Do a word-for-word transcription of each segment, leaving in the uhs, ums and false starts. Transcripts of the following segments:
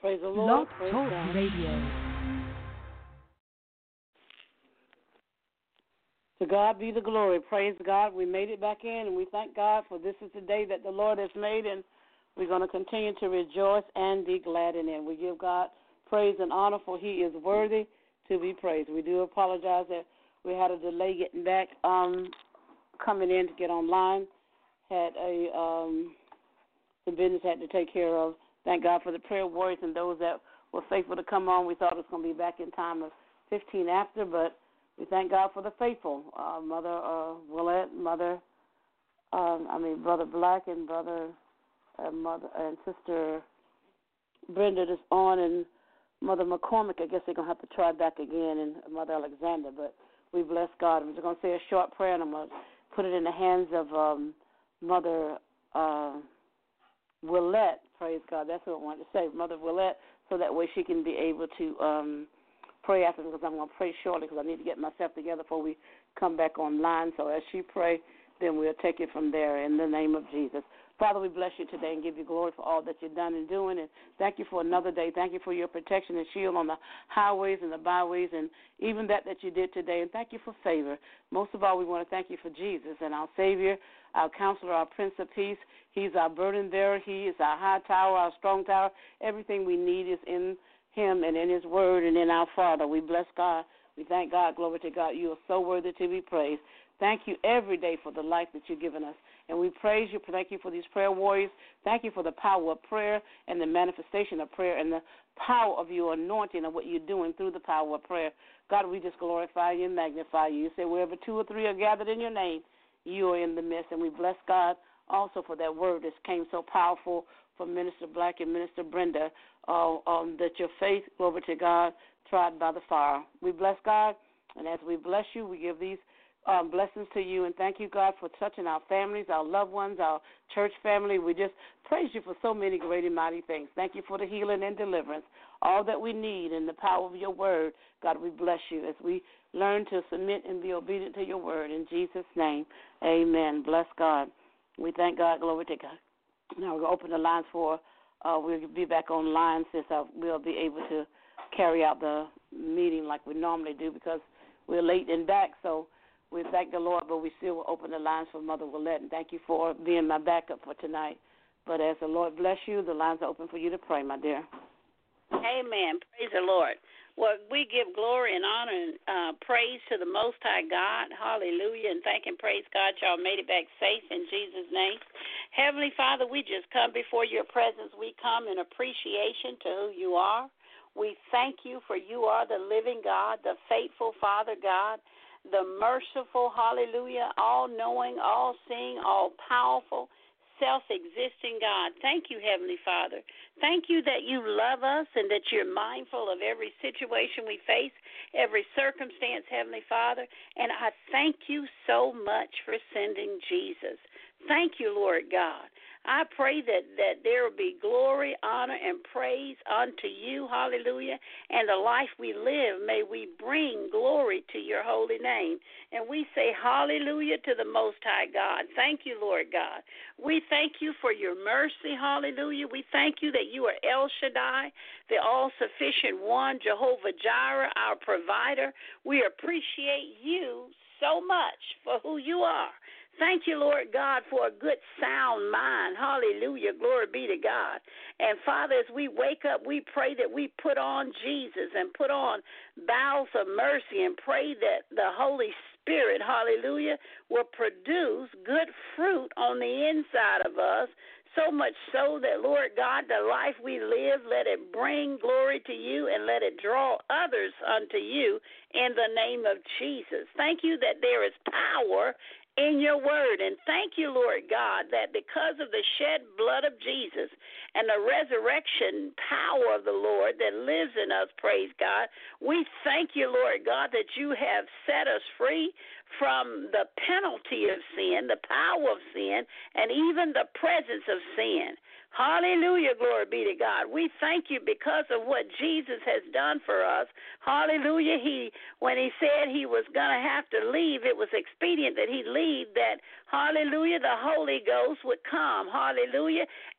Praise the Lord. Blog Praise Talk God. Radio. To God be the glory. Praise God. We made it back in, and we thank God for this is the day that the Lord has made, and we're going to continue to rejoice and be glad in it. We give God praise and honor, for He is worthy to be praised. We do apologize that we had a delay getting back, um, coming in to get online. Had a um, some business had to take care of. Thank God for the prayer warriors and those that were faithful to come on. We thought it was going to be back in time of fifteen after, but we thank God for the faithful. Uh, Mother uh, Willette, Mother, um, I mean, Brother Black and Brother uh, Mother and Sister Brenda is on, and Mother McCormick. I guess they're going to have to try back again, and Mother Alexander. But we bless God. I'm just going to say a short prayer, and I'm going to put it in the hands of um, Mother uh, Willette. Praise God. That's what I wanted to say, Mother Willette, so that way she can be able to um, pray after me, because I'm going to pray shortly because I need to get myself together before we come back online. So as she pray, then we'll take it from there in the name of Jesus. Father, we bless you today and give you glory for all that you've done and doing. And thank you for another day. Thank you for your protection and shield on the highways and the byways and even that that you did today. And thank you for favor. Most of all, we want to thank you for Jesus and our Savior, our Counselor, our Prince of Peace. He's our burden bearer. He is our high tower, our strong tower. Everything we need is in Him and in His Word and in our Father. We bless God. We thank God. Glory to God. You are so worthy to be praised. Thank you every day for the life that you've given us. And we praise you. Thank you for these prayer warriors. Thank you for the power of prayer and the manifestation of prayer and the power of your anointing of what you're doing through the power of prayer. God, we just glorify you and magnify you. You say wherever two or three are gathered in your name, you are in the midst. And we bless God also for that word that came so powerful from Minister Black and Minister Brenda, uh, um, that your faith, glory to God, tried by the fire. We bless God, and as we bless you, we give these Um, blessings to you, and thank you, God, for touching our families, our loved ones, our church family. We just praise you for so many great and mighty things. Thank you for the healing and deliverance, all that we need in the power of your word. God, we bless you as we learn to submit and be obedient to your word. In Jesus' name, amen. Bless God. We thank God. Glory to God. Now we're going to open the lines for, uh, we'll be back online since I, we'll be able to carry out the meeting like we normally do because we're late and back, so we thank the Lord, but we still will open the lines for Mother Willette, and thank you for being my backup for tonight. But as the Lord bless you, the lines are open for you to pray, my dear. Amen. Praise the Lord. Well, we give glory and honor and uh, praise to the Most High God. Hallelujah. And thank and praise God y'all made it back safe in Jesus' name. Heavenly Father, we just come before your presence. We come in appreciation to who you are. We thank you for you are the living God, the faithful Father God, the merciful, hallelujah, all-knowing, all-seeing, all-powerful, self-existing God. Thank you, Heavenly Father. Thank you that you love us and that you're mindful of every situation we face, every circumstance, Heavenly Father. And I thank you so much for sending Jesus. Thank you, Lord God. I pray that, that there will be glory, honor, and praise unto you, hallelujah, and the life we live, may we bring glory to your holy name. And we say hallelujah to the Most High God. Thank you, Lord God. We thank you for your mercy, hallelujah. We thank you that you are El Shaddai, the all-sufficient one, Jehovah Jireh, our provider. We appreciate you so much for who you are. Thank you, Lord God, for a good sound mind. Hallelujah. Glory be to God. And, Father, as we wake up, we pray that we put on Jesus and put on bowels of mercy and pray that the Holy Spirit, hallelujah, will produce good fruit on the inside of us, so much so that, Lord God, the life we live, let it bring glory to you and let it draw others unto you in the name of Jesus. Thank you that there is power in your word. And thank you, Lord God, that because of the shed blood of Jesus and the resurrection power of the Lord that lives in us, praise God, we thank you, Lord God, that you have set us free from the penalty of sin, the power of sin, and even the presence of sin. Hallelujah, glory be to God. We thank you because of what Jesus has done for us. Hallelujah. He, when he said he was going to have to leave, it was expedient that he leave, that, hallelujah, the Holy Ghost would come. Hallelujah.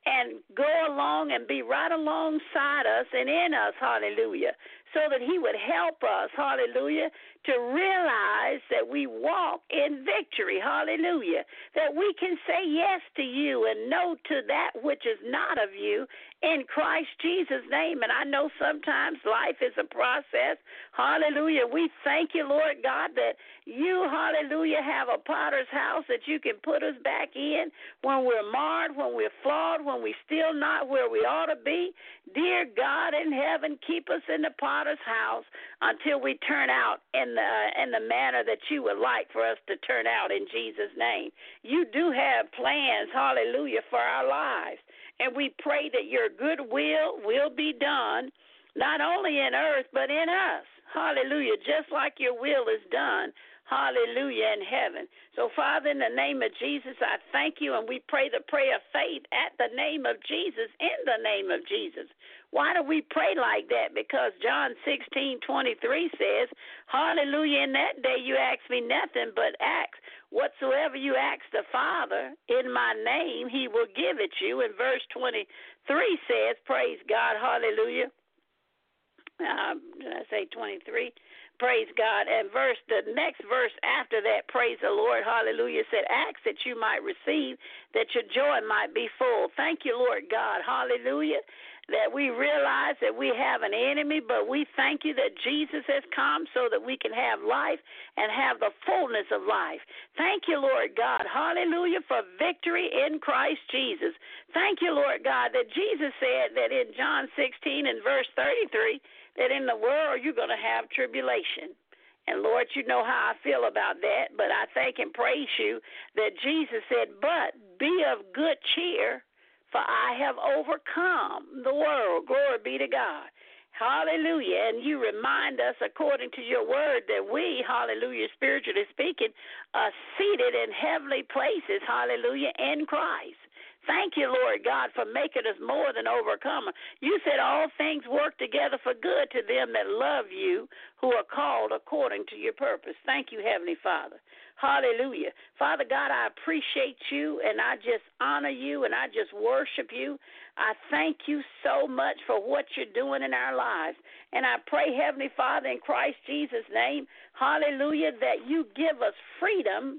and go along and be right alongside us and in us, hallelujah, so that he would help us, hallelujah, to realize that we walk in victory, hallelujah, that we can say yes to you and no to that which is not of you in Christ Jesus' name. And I know sometimes life is a process, hallelujah. We thank you, Lord God, that you, hallelujah, have a potter's house that you can put us back in when we're marred, when we're flawed, when we're still not where we ought to be. Dear God in heaven, keep us in the potter's house until we turn out in the in the manner that you would like for us to turn out in Jesus' name. You do have plans, hallelujah, for our lives. And we pray that your good will will be done, not only in earth, but in us. Hallelujah, just like your will is done, hallelujah, in heaven. So, Father, in the name of Jesus, I thank you, and we pray the prayer of faith at the name of Jesus, in the name of Jesus. Why do we pray like that? Because John sixteen twenty-three says, hallelujah, in that day you ask me nothing but ask whatsoever you ask the Father in my name, he will give it you. And verse twenty-three says, praise God, hallelujah. Uh, did I say twenty-three? Praise God. And verse the next verse after that, praise the Lord, hallelujah, said, ask that you might receive, that your joy might be full. Thank you, Lord God, hallelujah, that we realize that we have an enemy, but we thank you that Jesus has come so that we can have life and have the fullness of life. Thank you, Lord God, hallelujah, for victory in Christ Jesus. Thank you, Lord God, that Jesus said that in John sixteen and verse thirty-three, that in the world you're going to have tribulation. And, Lord, you know how I feel about that, but I thank and praise you that Jesus said, but be of good cheer, for I have overcome the world. Glory be to God. Hallelujah. And you remind us, according to your word, that we, hallelujah, spiritually speaking, are seated in heavenly places, hallelujah, in Christ. Thank you, Lord God, for making us more than overcomer. You said all things work together for good to them that love you, who are called according to your purpose. Thank you, Heavenly Father. Hallelujah. Father God, I appreciate you, and I just honor you, and I just worship you. I thank you so much for what you're doing in our lives. And I pray, Heavenly Father, in Christ Jesus' name, hallelujah, that you give us freedom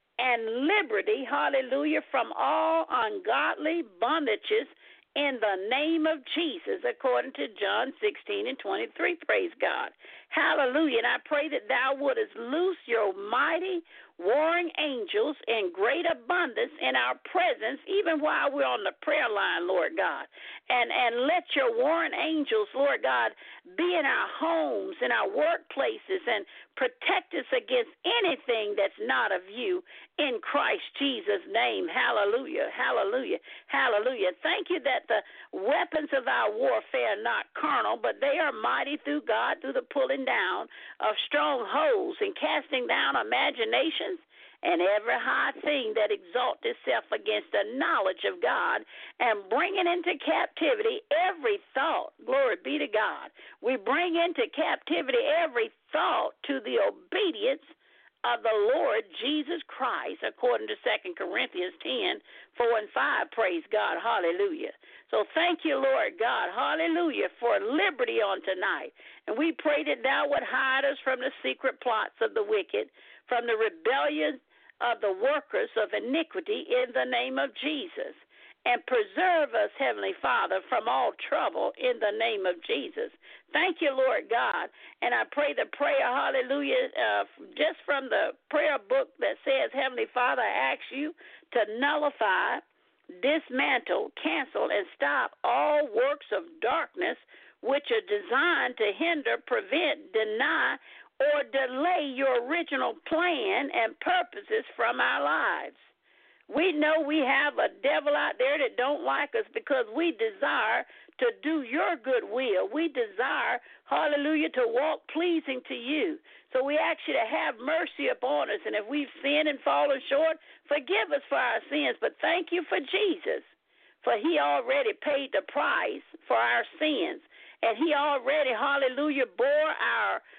and liberty, hallelujah, from all ungodly bondages in the name of Jesus, according to John sixteen and twenty-three, praise God. Hallelujah, and I pray that thou wouldest loose your mighty warring angels in great abundance in our presence, even while we're on the prayer line, Lord God. And, and let your warring angels, Lord God, be in our homes, in our workplaces, and protect us against anything that's not of you in Christ Jesus' name. Hallelujah, hallelujah, hallelujah. Thank you that the weapons of our warfare are not carnal, but they are mighty through God, through the pulling down of strongholds and casting down imaginations and every high thing that exalts itself against the knowledge of God, and bringing into captivity every thought, glory be to God. We bring into captivity every thought to the obedience of the Lord Jesus Christ, according to Second Corinthians ten, four and five, praise God, hallelujah. So thank you, Lord God, hallelujah, for liberty on tonight. And we pray that thou would hide us from the secret plots of the wicked, from the rebellion of the workers of iniquity in the name of Jesus, and preserve us, Heavenly Father, from all trouble in the name of Jesus. Thank you, Lord God. And I pray the prayer, hallelujah, uh, just from the prayer book that says, Heavenly Father, I ask you to nullify, dismantle, cancel, and stop all works of darkness which are designed to hinder, prevent, deny, or delay your original plan and purposes from our lives. We know we have a devil out there that don't like us because we desire to do your good will. We desire, hallelujah, to walk pleasing to you. So we ask you to have mercy upon us, and if we've sinned and fallen short, forgive us for our sins. But thank you for Jesus, for he already paid the price for our sins, and he already, hallelujah, bore our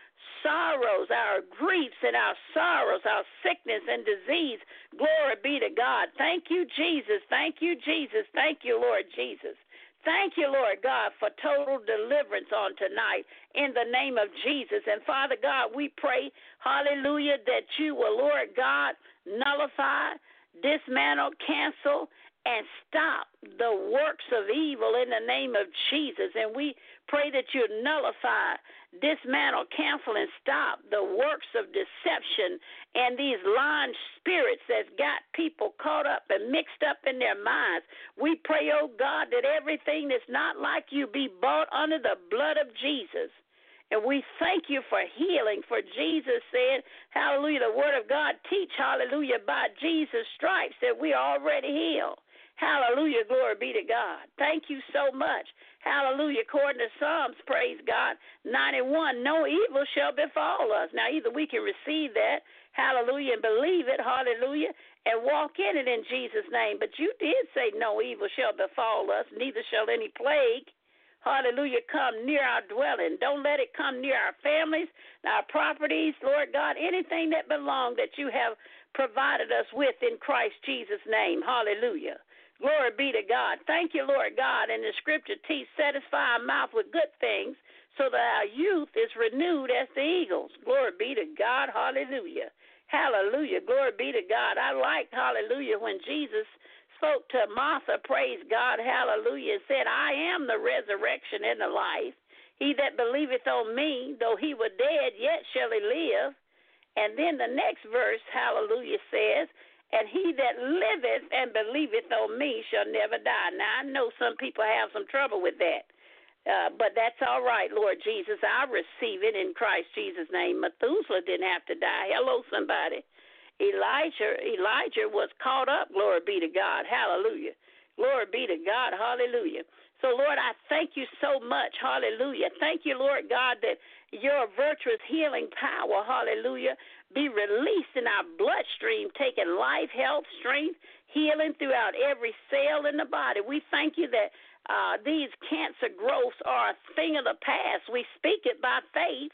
sorrows, our griefs and our sorrows, our sickness and disease. Glory be to God. Thank you, Jesus. Thank you, Jesus. Thank you, Lord Jesus. Thank you, Lord God, for total deliverance on tonight in the name of Jesus. And Father God, we pray, hallelujah, that you will, Lord God, nullify, dismantle, cancel, and stop the works of evil in the name of Jesus. And we pray that you nullify, dismantle, cancel, and stop the works of deception and these lying spirits that's got people caught up and mixed up in their minds. We pray, oh God, that everything that's not like you be brought under the blood of Jesus. And we thank you for healing, for Jesus said, hallelujah, the word of God teach, hallelujah, by Jesus' stripes that we are already healed. Hallelujah, glory be to God. Thank you so much. Hallelujah, according to Psalms, praise God, ninety-one, no evil shall befall us. Now, either we can receive that, hallelujah, and believe it, hallelujah, and walk in it in Jesus' name. But you did say no evil shall befall us, neither shall any plague, hallelujah, come near our dwelling. Don't let it come near our families, our properties, Lord God, anything that belongs that you have provided us with in Christ Jesus' name. Hallelujah. Glory be to God. Thank you, Lord God. And the scripture teach, satisfy our mouth with good things so that our youth is renewed as the eagles. Glory be to God. Hallelujah. Hallelujah. Glory be to God. I like, hallelujah, when Jesus spoke to Martha, praise God, hallelujah, and said, I am the resurrection and the life. He that believeth on me, though he were dead, yet shall he live. And then the next verse, hallelujah, says, and he that liveth and believeth on me shall never die. Now, I know some people have some trouble with that, uh, but that's all right, Lord Jesus. I receive it in Christ Jesus' name. Methuselah didn't have to die. Hello, somebody. Elijah, Elijah was caught up, glory be to God. Hallelujah. Glory be to God. Hallelujah. So, Lord, I thank you so much. Hallelujah. Thank you, Lord God, that your virtuous healing power, hallelujah, be released in our bloodstream, taking life, health, strength, healing throughout every cell in the body. We thank you that uh, these cancer growths are a thing of the past. We speak it by faith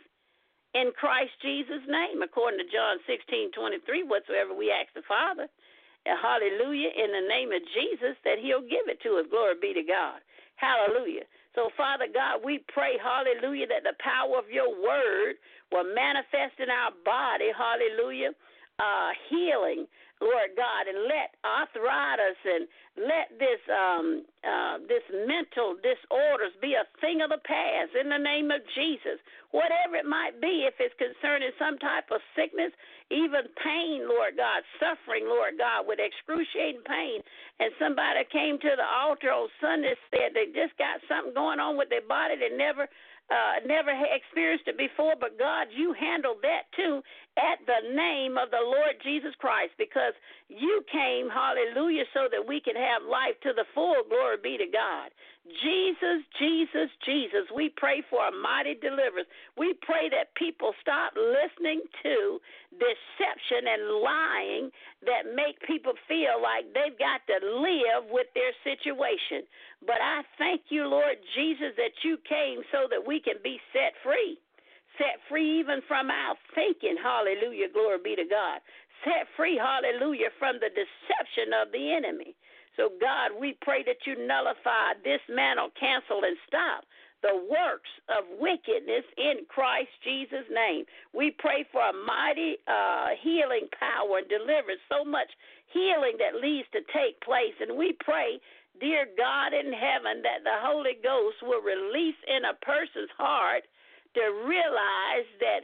in Christ Jesus' name, according to John sixteen twenty-three, whatsoever we ask the Father, hallelujah, in the name of Jesus, that he'll give it to us. Glory be to God. Hallelujah. So, Father God, we pray, hallelujah, that the power of your word will manifest in our body, hallelujah, uh, healing, Lord God, and let arthritis and let this um, uh, this mental disorders be a thing of the past in the name of Jesus. Whatever it might be, if it's concerning some type of sickness, even pain, Lord God, suffering, Lord God, with excruciating pain. And somebody came to the altar on Sunday, said they just got something going on with their body they never Uh, never experienced it before, but God, you handled that too at the name of the Lord Jesus Christ, because you came, hallelujah, so that we can have life to the full. Glory be to God. Jesus, Jesus, Jesus, we pray for a mighty deliverance. We pray that people stop listening to deception and lying that make people feel like they've got to live with their situation. But I thank you, Lord Jesus, that you came so that we can be set free. Set free even from our thinking, hallelujah, glory be to God. Set free, hallelujah, from the deception of the enemy. So, God, we pray that you nullify, dismantle, cancel, and stop the works of wickedness in Christ Jesus' name. We pray for a mighty uh, healing power and deliverance, so much healing that needs to take place. And we pray, dear God in heaven, that the Holy Ghost will release in a person's heart to realize that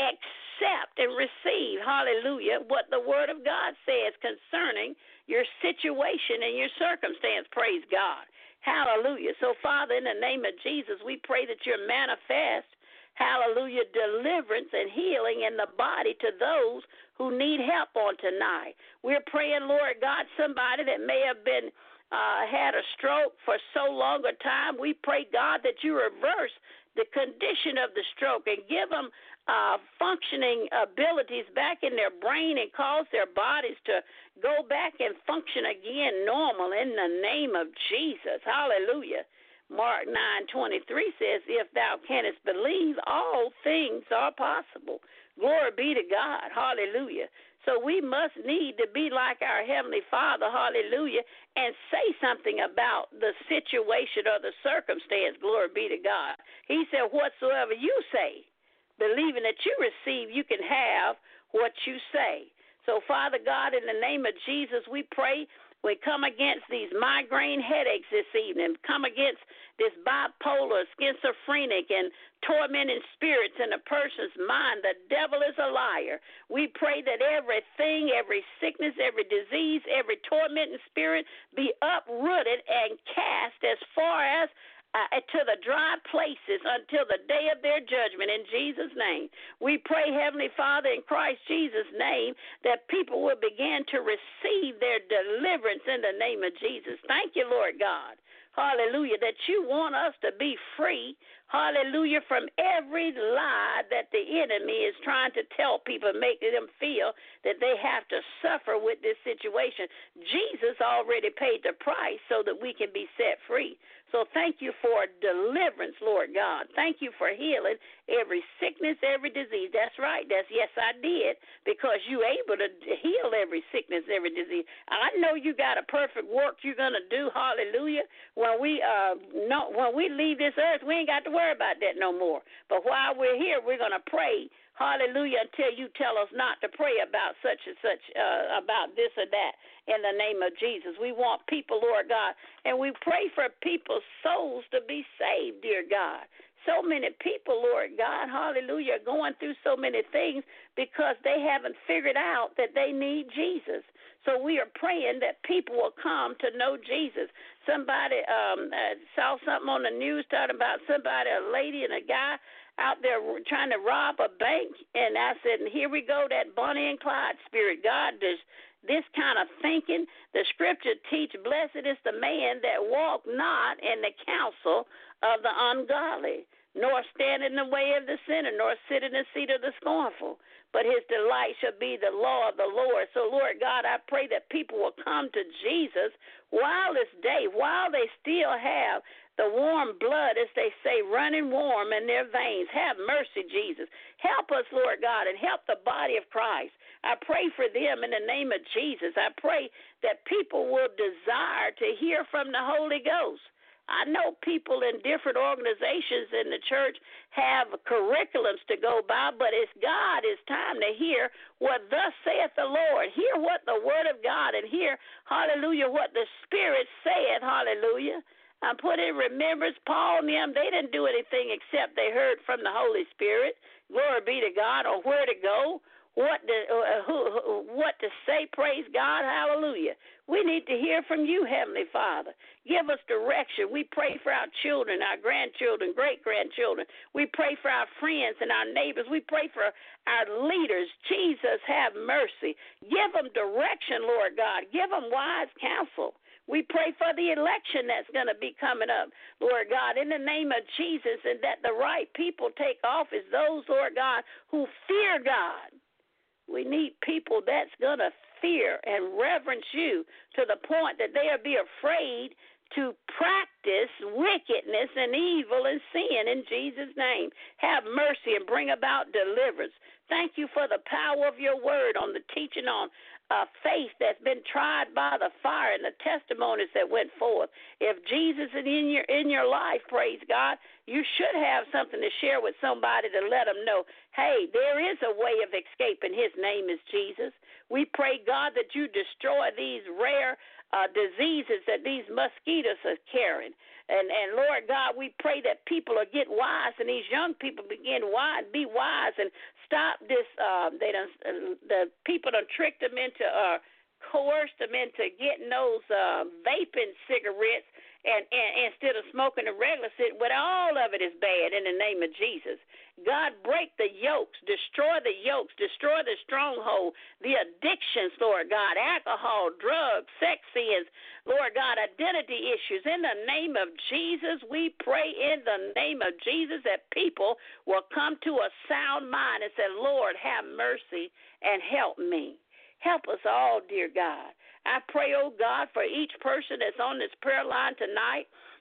accept and receive, hallelujah, what the Word of God says concerning your situation and your circumstance. Praise God. Hallelujah. So, Father, in the name of Jesus, we pray that you manifest, hallelujah, deliverance and healing in the body to those who need help on tonight. We're praying, Lord God, somebody that may have been uh, had a stroke for so long a time. We pray, God, that you reverse the condition of the stroke and give them uh, functioning abilities back in their brain and cause their bodies to go back and function again normal in the name of Jesus. Hallelujah. Mark nine twenty-three says, if thou canst believe, all things are possible. Glory be to God. Hallelujah. So we must need to be like our Heavenly Father, hallelujah, and say something about the situation or the circumstance. Glory be to God. He said, whatsoever you say, believing that you receive, you can have what you say. So, Father God, in the name of Jesus, we pray. We come against these migraine headaches this evening, come against this bipolar, schizophrenic, and tormenting spirits in a person's mind. The devil is a liar. We pray that everything, every sickness, every disease, every tormenting spirit be uprooted and cast as far as Uh, to the dry places until the day of their judgment in Jesus' name. We pray, Heavenly Father, in Christ Jesus' name, that people will begin to receive their deliverance in the name of Jesus. Thank you, Lord God. Hallelujah, that you want us to be free, hallelujah, from every lie that the enemy is trying to tell people, making them feel that they have to suffer with this situation. Jesus already paid the price so that we can be set free. So thank you for deliverance, Lord God. Thank you for healing every sickness, every disease. That's right. That's yes, I did, because you're able to heal every sickness, every disease. I know you got a perfect work you're going to do, hallelujah. When we uh no, when we leave this earth, we ain't got to worry about that no more. But while we're here, we're going to pray, hallelujah, until you tell us not to pray about such and such, uh, about this or that, in the name of Jesus. We want people, Lord God, and we pray for people's souls to be saved, dear God. So many people, Lord God, hallelujah, are going through so many things because they haven't figured out that they need Jesus. So we are praying that people will come to know Jesus. Somebody um, uh, saw something on the news talking about somebody, a lady and a guy out there trying to rob a bank, and I said, and here we go, that Bonnie and Clyde spirit. God, does this kind of thinking. The scripture teach, blessed is the man that walk not in the counsel of the ungodly, nor stand in the way of the sinner, nor sit in the seat of the scornful, but his delight shall be the law of the Lord. So, Lord God, I pray that people will come to Jesus while it's day, while they still have the warm blood, as they say, running warm in their veins. Have mercy, Jesus. Help us, Lord God, and help the body of Christ. I pray for them in the name of Jesus. I pray that people will desire to hear from the Holy Ghost. I know people in different organizations in the church have curriculums to go by, but it's God, it's time to hear what thus saith the Lord. Hear what the word of God, and hear, hallelujah, what the Spirit said, hallelujah. I put in remembrance, Paul and them, they didn't do anything except they heard from the Holy Spirit. Glory be to God, or where to go, what to, uh, who, who, what to say, praise God, hallelujah. We need to hear from you, Heavenly Father. Give us direction. We pray for our children, our grandchildren, great-grandchildren. We pray for our friends and our neighbors. We pray for our leaders. Jesus, have mercy. Give them direction, Lord God. Give them wise counsel. We pray for the election that's going to be coming up, Lord God, in the name of Jesus, and that the right people take office, those, Lord God, who fear God. We need people that's going to fear and reverence you to the point that they'll be afraid to practice wickedness and evil and sin in Jesus' name. Have mercy and bring about deliverance. Thank you for the power of your word on the teaching on uh, faith that's been tried by the fire and the testimonies that went forth. If Jesus is in your in your life, praise God, you should have something to share with somebody to let them know, hey, there is a way of escape, and his name is Jesus. We pray, God, that you destroy these rare uh, diseases that these mosquitoes are carrying. And, and, Lord God, we pray that people will get wise, and these young people begin wise, be wise, and stop this. Uh, they done, uh, the people done tricked them into, uh, coerced them into getting those uh, vaping cigarettes, and, and instead of smoking a regular cigarette. But all of it is bad in the name of Jesus. God, break the yokes, destroy the yokes, destroy the stronghold, the addictions, Lord God, alcohol, drugs, sex sins, Lord God, identity issues. In the name of Jesus, we pray in the name of Jesus that people will come to a sound mind and say, Lord, have mercy and help me. Help us all, dear God. I pray, oh God, for each person that's on this prayer line tonight.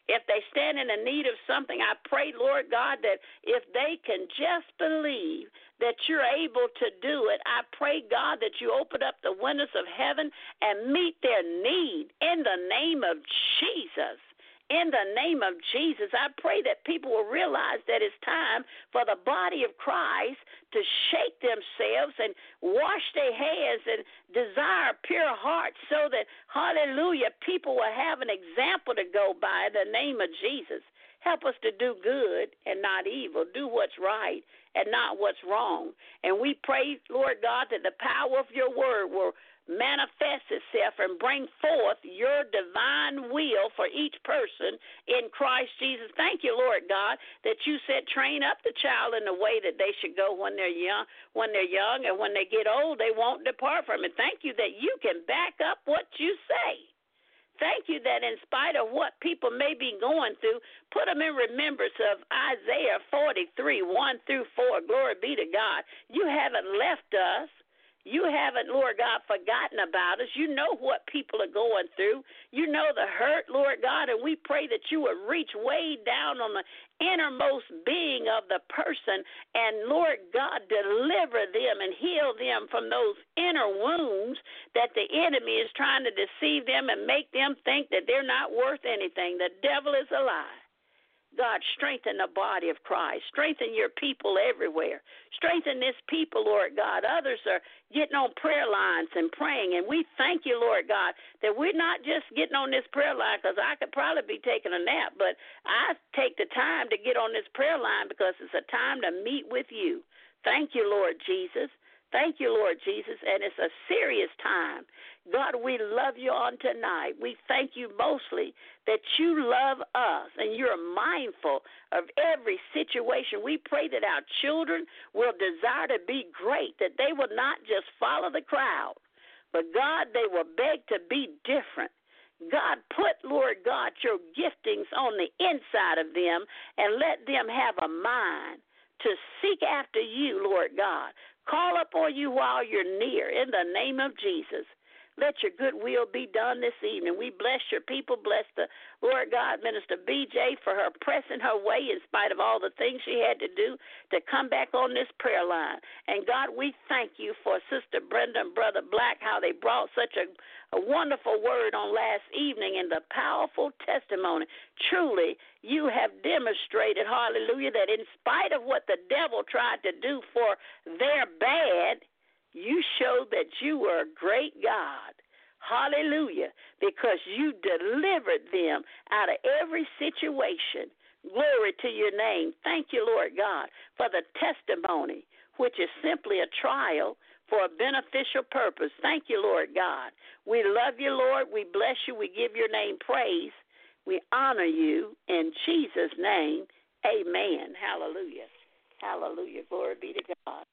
If they stand in the need of something, I pray, Lord God, that if they can just believe that you're able to do it, I pray, God, that you open up the windows of heaven and meet their need in the name of Jesus. In the name of Jesus, I pray that people will realize that it's time for the body of Christ to shake themselves and wash their hands and desire pure hearts so that, hallelujah, people will have an example to go by in the name of Jesus. Help us to do good and not evil, do what's right and not what's wrong. And we pray, Lord God, that the power of your word will manifest itself and bring forth your divine will for each person in Christ Jesus. Thank you, Lord God, that you said train up the child in the way that they should go when they're young, when they're young, and when they get old, they won't depart from it. Thank you that you can back up what you say. Thank you that in spite of what people may be going through, put them in remembrance of Isaiah forty-three, one through four. Glory be to God. You haven't left us. You haven't, Lord God, forgotten about us. You know what people are going through. You know the hurt, Lord God, and we pray that you would reach way down on the innermost being of the person and, Lord God, deliver them and heal them from those inner wounds that the enemy is trying to deceive them and make them think that they're not worth anything. The devil is a lie. God, strengthen the body of Christ. Strengthen your people everywhere. Strengthen this people, Lord God. Others are getting on prayer lines and praying, and we thank you, Lord God, that we're not just getting on this prayer line because I could probably be taking a nap, but I take the time to get on this prayer line because it's a time to meet with you. Thank you, Lord Jesus. Thank you, Lord Jesus, and it's a serious time. God, we love you on tonight. We thank you mostly that you love us and you're mindful of every situation. We pray that our children will desire to be great, that they will not just follow the crowd, but, God, they will beg to be different. God, put, Lord God, your giftings on the inside of them and let them have a mind to seek after you, Lord God. Call upon you while you're near in the name of Jesus. Let your good will be done this evening. We bless your people. Bless the Lord God, Minister B J, for her pressing her way in spite of all the things she had to do to come back on this prayer line. And God, we thank you for Sister Brenda and Brother Black, how they brought such a, a wonderful word on last evening and the powerful testimony. Truly, you have demonstrated, hallelujah, that in spite of what the devil tried to do for their bad, you showed that you were a great God. Hallelujah. Because you delivered them out of every situation. Glory to your name. Thank you, Lord God, for the testimony, which is simply a trial for a beneficial purpose. Thank you, Lord God. We love you, Lord. We bless you. We give your name praise. We honor you in Jesus' name. Amen. Hallelujah. Hallelujah. Glory be to God.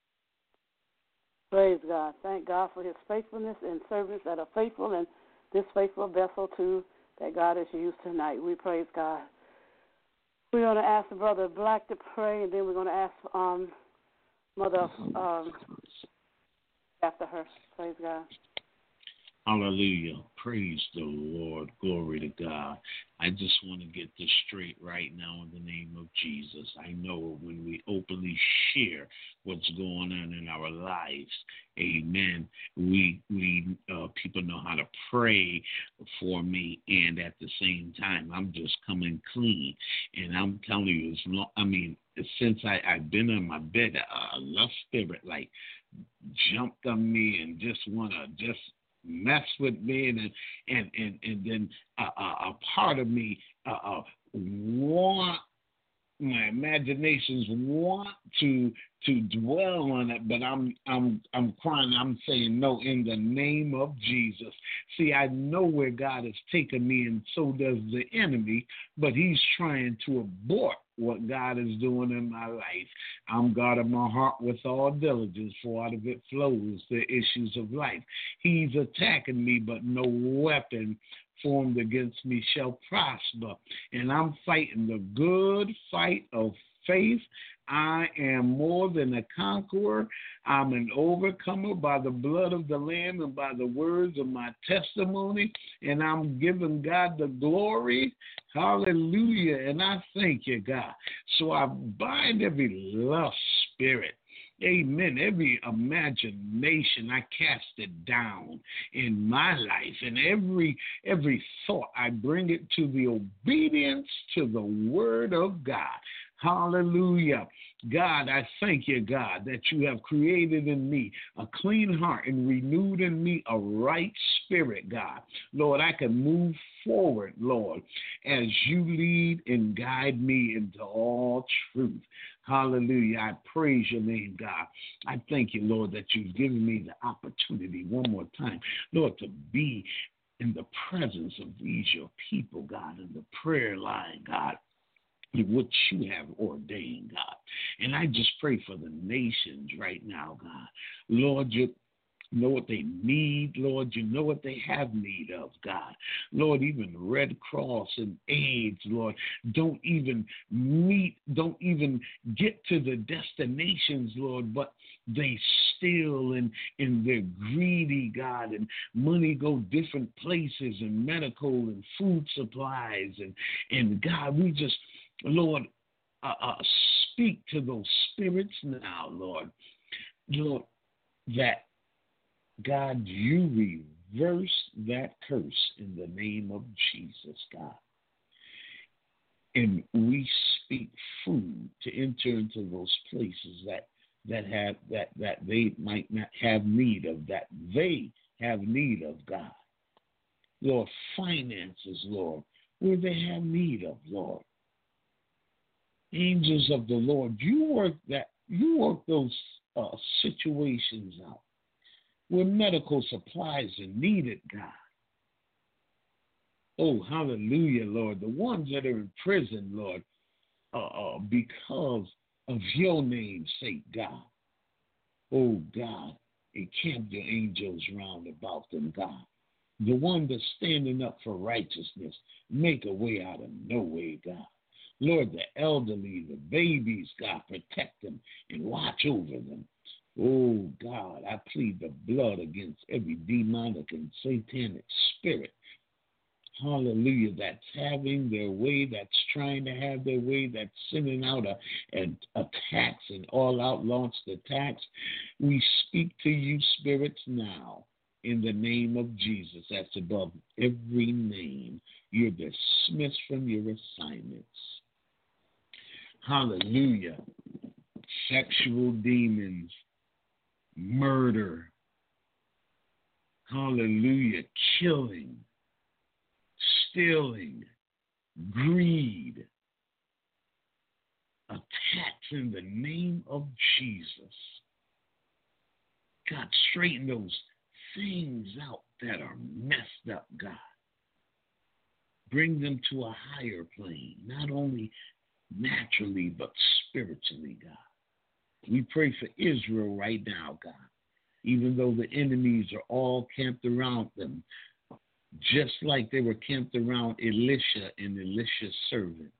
Praise God. Thank God for his faithfulness and servants that are faithful and this faithful vessel, too, that God has used tonight. We praise God. We're going to ask Brother Black to pray, and then we're going to ask um, Mother um, after her. Praise God. Hallelujah. Praise the Lord. Glory to God. I just want to get this straight right now in the name of Jesus. I know when we openly share what's going on in our lives, amen, we we uh, people know how to pray for me, and at the same time, I'm just coming clean. And I'm telling you, it's long, I mean, since I, I've been in my bed, a love spirit like jumped on me and just want to just mess with me, and and and and then a, a, a part of me uh, uh, want my imaginations want to to dwell on it, but I'm I'm I'm crying. I'm saying no in the name of Jesus. See, I know where God has taken me, and so does the enemy, but he's trying to abort what God is doing in my life. I'm guarding my heart with all diligence, for out of it flows the issues of life. He's attacking me, but no weapon formed against me shall prosper. And I'm fighting the good fight of faith. I am more than a conqueror. I'm an overcomer by the blood of the Lamb and by the words of my testimony. And I'm giving God the glory. Hallelujah. And I thank you, God. So I bind every lust spirit. Amen. Every imagination, I cast it down in my life. And every every thought, I bring it to the obedience to the word of God. Hallelujah. God, I thank you, God, that you have created in me a clean heart and renewed in me a right spirit, God. Lord, I can move forward, Lord, as you lead and guide me into all truth. Hallelujah. I praise your name, God. I thank you, Lord, that you've given me the opportunity one more time, Lord, to be in the presence of these, your people, God, in the prayer line, God, which you have ordained, God. And I just pray for the nations right now, God. Lord, you know what they need, Lord. You know what they have need of, God. Lord, even Red Cross and AIDS, Lord, don't even meet, don't even get to the destinations, Lord, but they steal and, and they're greedy, God, and money go different places and medical and food supplies. And, and God, we just, Lord, uh, uh, speak to those spirits now, Lord. Lord, that God, you reverse that curse in the name of Jesus, God. And we speak food to enter into those places that that have that that they might not have need of, that they have need of, God. Lord, finances, Lord, where they have need of, Lord. Angels of the Lord, you work that you work those uh, situations out where medical supplies are needed, God. Oh, hallelujah, Lord. The ones that are in prison, Lord, uh, uh, because of your name's sake, God. Oh, God, encamp your angels round about them, God. The one that's standing up for righteousness, make a way out of no way, God. Lord, the elderly, the babies, God, protect them and watch over them. Oh, God, I plead the blood against every demonic and satanic spirit. Hallelujah, that's having their way, that's trying to have their way, that's sending out a, a, attacks and all-out launched attacks. We speak to you, spirits, now in the name of Jesus. That's above every name. You're dismissed from your assignments. Hallelujah. Sexual demons, murder, hallelujah, killing, stealing, greed, attacks in the name of Jesus. God, straighten those things out that are messed up, God. Bring them to a higher plane, not only naturally, but spiritually, God. We pray for Israel right now, God, even though the enemies are all camped around them, just like they were camped around Elisha and Elisha's servant.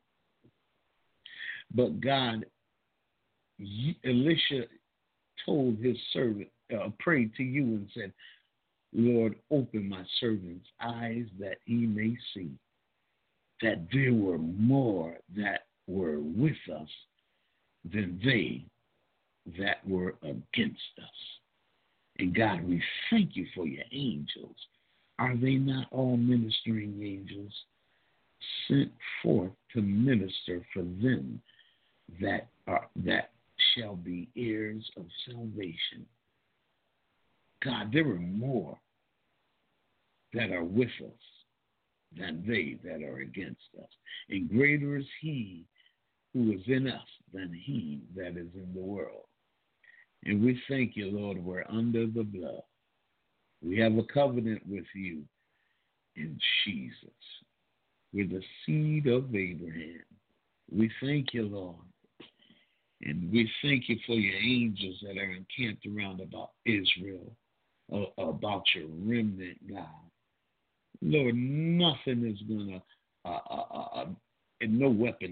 But God, Elisha told his servant, uh, prayed to you and said, Lord, open my servant's eyes that he may see that there were more that were with us than they that were against us. And God, we thank you for your angels. Are they not all ministering angels sent forth to minister for them that are that shall be heirs of salvation? God, there are more that are with us than they that are against us. And greater is he who is in us than he that is in the world. And we thank you, Lord, we're under the blood. We have a covenant with you in Jesus. We're the seed of Abraham. We thank you, Lord. And we thank you for your angels that are encamped around about Israel, uh, about your remnant, God. Lord, nothing is going to, uh, uh, uh, and no weapon is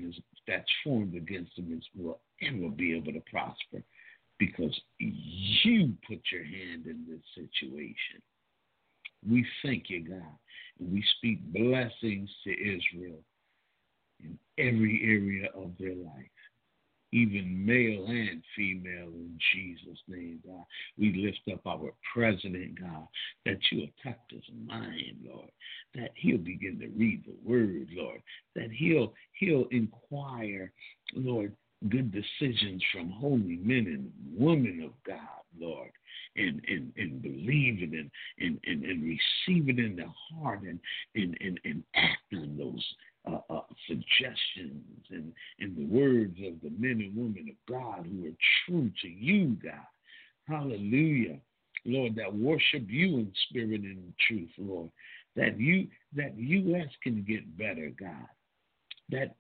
that's formed against them is, will ever be able to prosper, because you put your hand in this situation. We thank you, God, and we speak blessings to Israel in every area of their life, even male and female, in Jesus' name, God. We lift up our president, God, that you'll touch his mind, Lord, that he'll begin to read the word, Lord, that he'll he'll inquire, Lord, good decisions from holy men and women of God, Lord, and and, and believe it and, and, and, and receive it in the heart and, and, and, and act on those Uh, uh, suggestions and, and the words of the men and women of God who are true to you, God. Hallelujah. Lord, that worship you in spirit and in truth, Lord. That you that U S can get better, God. That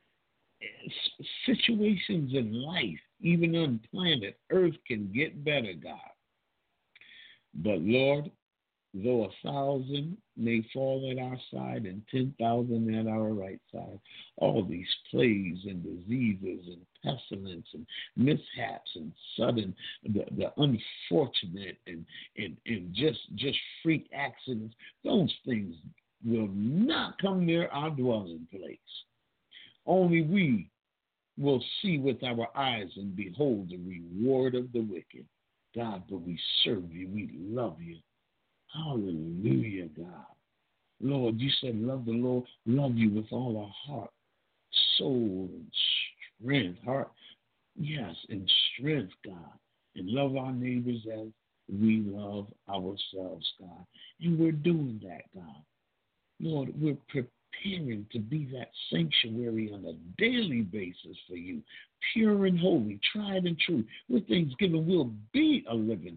situations in life, even on planet Earth, can get better, God. But Lord, though a thousand may fall at our side and ten thousand at our right side, all these plagues and diseases and pestilence and mishaps and sudden, the, the unfortunate and, and, and just, just freak accidents, those things will not come near our dwelling place. Only we will see with our eyes and behold the reward of the wicked. God, but we serve you, we love you. Hallelujah, God. Lord, you said love the Lord, love you with all our heart, soul, and strength. Heart, yes, and strength, God. And love our neighbors as we love ourselves, God. And we're doing that, God. Lord, we're preparing to be that sanctuary on a daily basis for you, pure and holy, tried and true. With thanksgiving, we'll be a living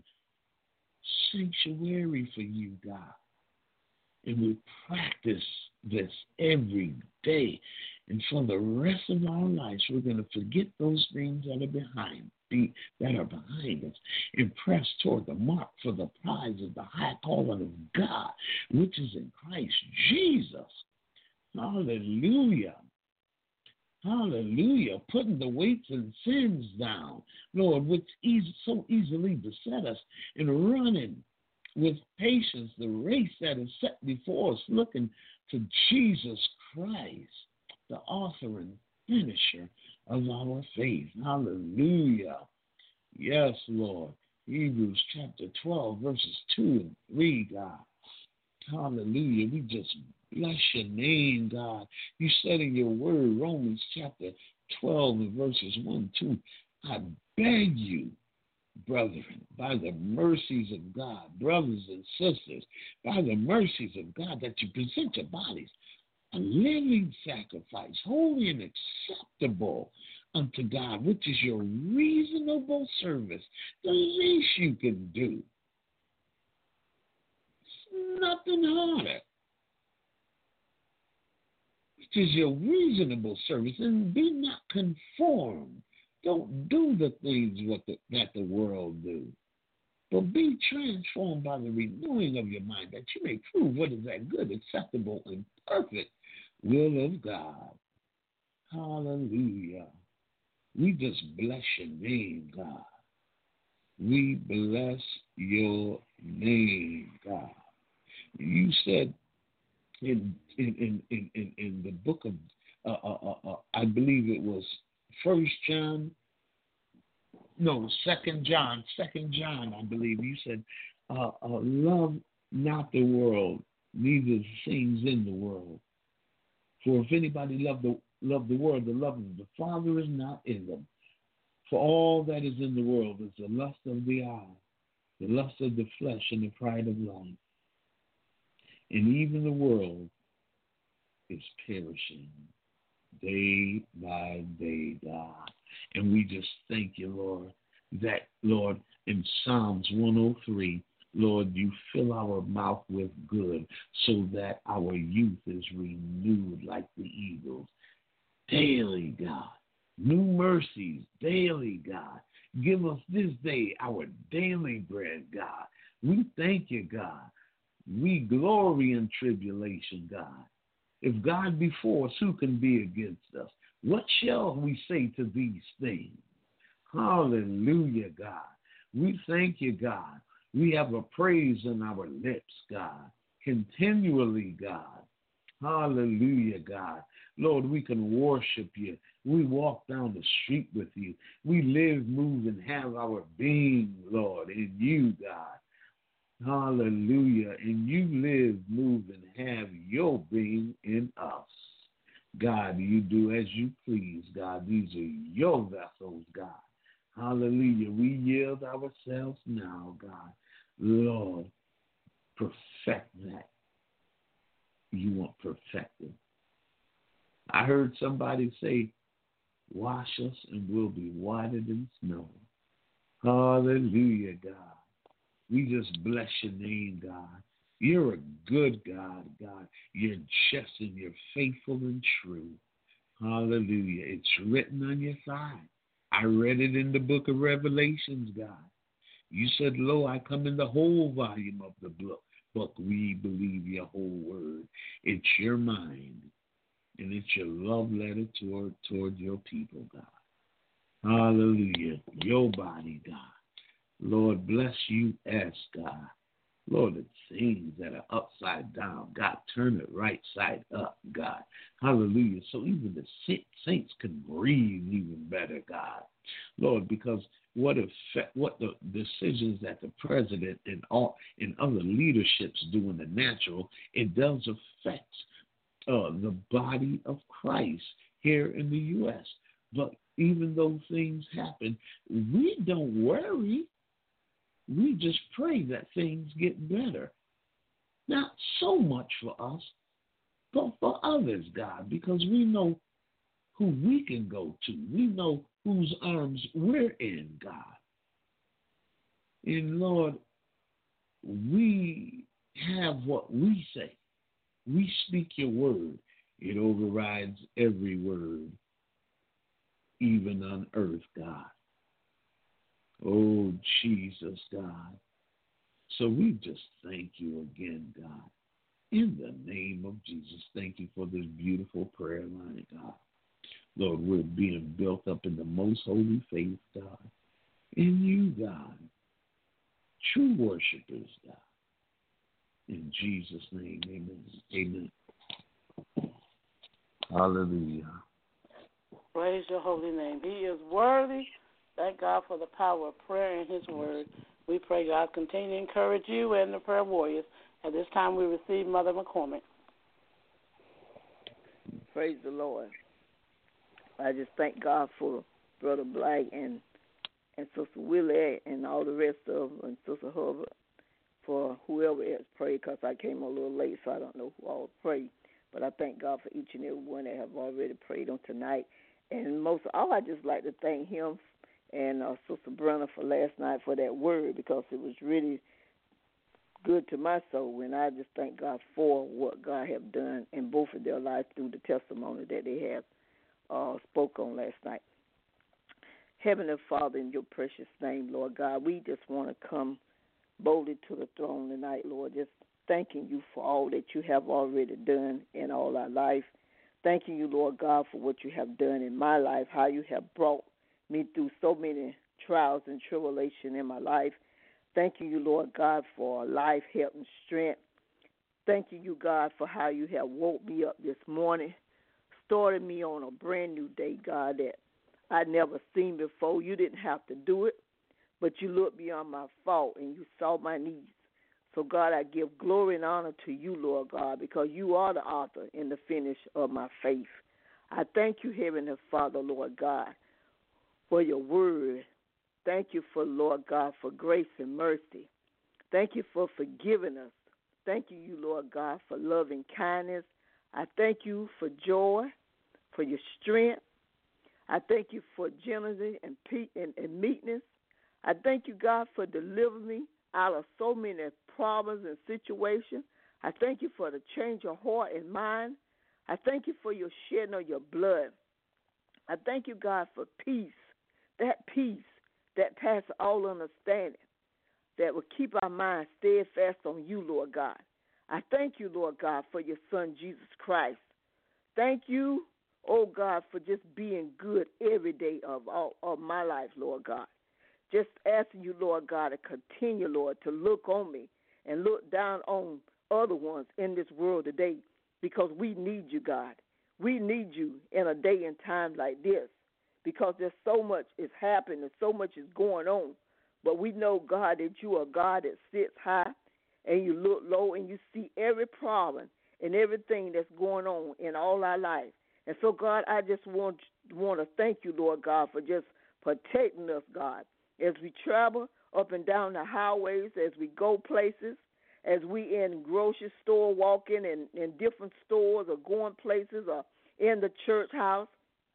sanctuary for you, God. And we practice this every day. And for the rest of our lives, we're going to forget those things that are behind, that are behind us, and press toward the mark for the prize of the high calling of God, which is in Christ Jesus. Hallelujah. Hallelujah. Putting the weights and sins down, Lord, which easy, so easily beset us, and running with patience the race that is set before us, looking to Jesus Christ, the author and finisher of our faith. Hallelujah. Yes, Lord. Hebrews chapter twelve, verses two and three, God. Hallelujah. We just bless your name, God. You said in your word, Romans chapter twelve and verses one, two, I beg you, brethren, by the mercies of God, brothers and sisters, by the mercies of God, that you present your bodies a living sacrifice, holy and acceptable unto God, which is your reasonable service, the least you can do. It's nothing harder. Which is your reasonable service, and be not conformed. Don't do the things what the, that the world do, but be transformed by the renewing of your mind, that you may prove what is that good, acceptable, and perfect will of God. Hallelujah. We just bless your name, God. We bless your name, God. You said in in in in, in the book of uh, uh, uh, I believe it was First John, no, Second John, Second John, I believe you said, uh, uh, love not the world, neither the things in the world. For if anybody love the love the world, the love of the Father is not in them. For all that is in the world is the lust of the eye, the lust of the flesh, and the pride of life. And even the world is perishing day by day, God. And we just thank you, Lord, that, Lord, in Psalms one oh three, Lord, you fill our mouth with good so that our youth is renewed like the eagles. Daily, God. New mercies daily, God. Give us this day our daily bread, God. We thank you, God. We glory in tribulation, God. If God be for us, who can be against us? What shall we say to these things? Hallelujah, God. We thank you, God. We have a praise in our lips, God, continually, God. Hallelujah, God. Lord, we can worship you. We walk down the street with you. We live, move, and have our being, Lord, in you, God. Hallelujah. And you live, move, and have your being in us. God, you do as you please, God. These are your vessels, God. Hallelujah. We yield ourselves now, God. Lord, perfect that you want perfected. I heard somebody say, wash us and we'll be whiter than snow. Hallelujah, God. We just bless your name, God. You're a good God, God. You're just and you're faithful and true. Hallelujah. It's written on your side. I read it in the book of Revelations, God. You said, lo, I come in the whole volume of the book. But we believe your whole word. It's your mind, and it's your love letter toward, toward your people, God. Hallelujah. Your body, God. Lord, bless you as God. Lord, the things that are upside down, God, turn it right side up, God. Hallelujah. So even the saints can breathe even better, God. Lord, because what effect, what the decisions that the president and all and other leaderships do in the natural, it does affect uh, the body of Christ here in the U S. But even though things happen, we don't worry. We just pray that things get better. Not so much for us, but for others, God, because we know who we can go to. We know whose arms we're in, God. And Lord, we have what we say. We speak your word. It overrides every word, even on earth, God. Oh, Jesus, God. So we just thank you again, God. In the name of Jesus, thank you for this beautiful prayer line, God. Lord, we're being built up in the most holy faith, God. In you, God. True worshipers, God. In Jesus' name, amen. Amen. Hallelujah. Praise your holy name. He is worthy. Thank God for the power of prayer and his word. We pray God continue to encourage you and the prayer warriors. At this time, we receive Mother McCormick. Praise the Lord. I just thank God for Brother Black and, and Sister Willie and all the rest of them, and Sister Hubbard, for whoever else prayed, because I came a little late, so I don't know who all prayed. But I thank God for each and every one that have already prayed on tonight. And most of all, I just like to thank him and uh, Sister Brenna for last night for that word, because it was really good to my soul. And I just thank God for what God have done in both of their lives through the testimony that they have uh, spoke on last night. Heavenly Father, in your precious name, Lord God, we just want to come boldly to the throne tonight, Lord, just thanking you for all that you have already done in all our life. Thanking you, Lord God, for what you have done in my life, how you have brought me through so many trials and tribulation in my life. Thanking you, Lord God, for life, health, and strength. Thanking you, God, for how you have woke me up this morning, started me on a brand new day, God, that I never seen before. You didn't have to do it, but you looked beyond my fault and you saw my needs. So, God, I give glory and honor to you, Lord God, because you are the author and the finish of my faith. I thank you, Heavenly Father, Lord God, for your word. Thank you for, Lord God, for grace and mercy. Thank you for forgiving us. Thank you, you Lord God, for loving kindness. I thank you for joy, for your strength. I thank you for gentleness and, pe- and, and meekness. I thank you, God, for delivering me out of so many problems and situations. I thank you for the change of heart and mind. I thank you for your shedding of your blood. I thank you, God, for peace, that peace that passes all understanding, that will keep our minds steadfast on you, Lord God. I thank you, Lord God, for your Son, Jesus Christ. Thank you oh God, for just being good every day of all of my life, Lord God. Just asking you, Lord God, to continue, Lord, to look on me and look down on other ones in this world today, because we need you, God. We need you in a day and time like this, because there's so much is happening and so much is going on. But we know, God, that you are God that sits high and you look low and you see every problem and everything that's going on in all our life. And so, God, I just want, want to thank you, Lord God, for just protecting us, God, as we travel up and down the highways, as we go places, as we in grocery store walking in, in different stores or going places or in the church house.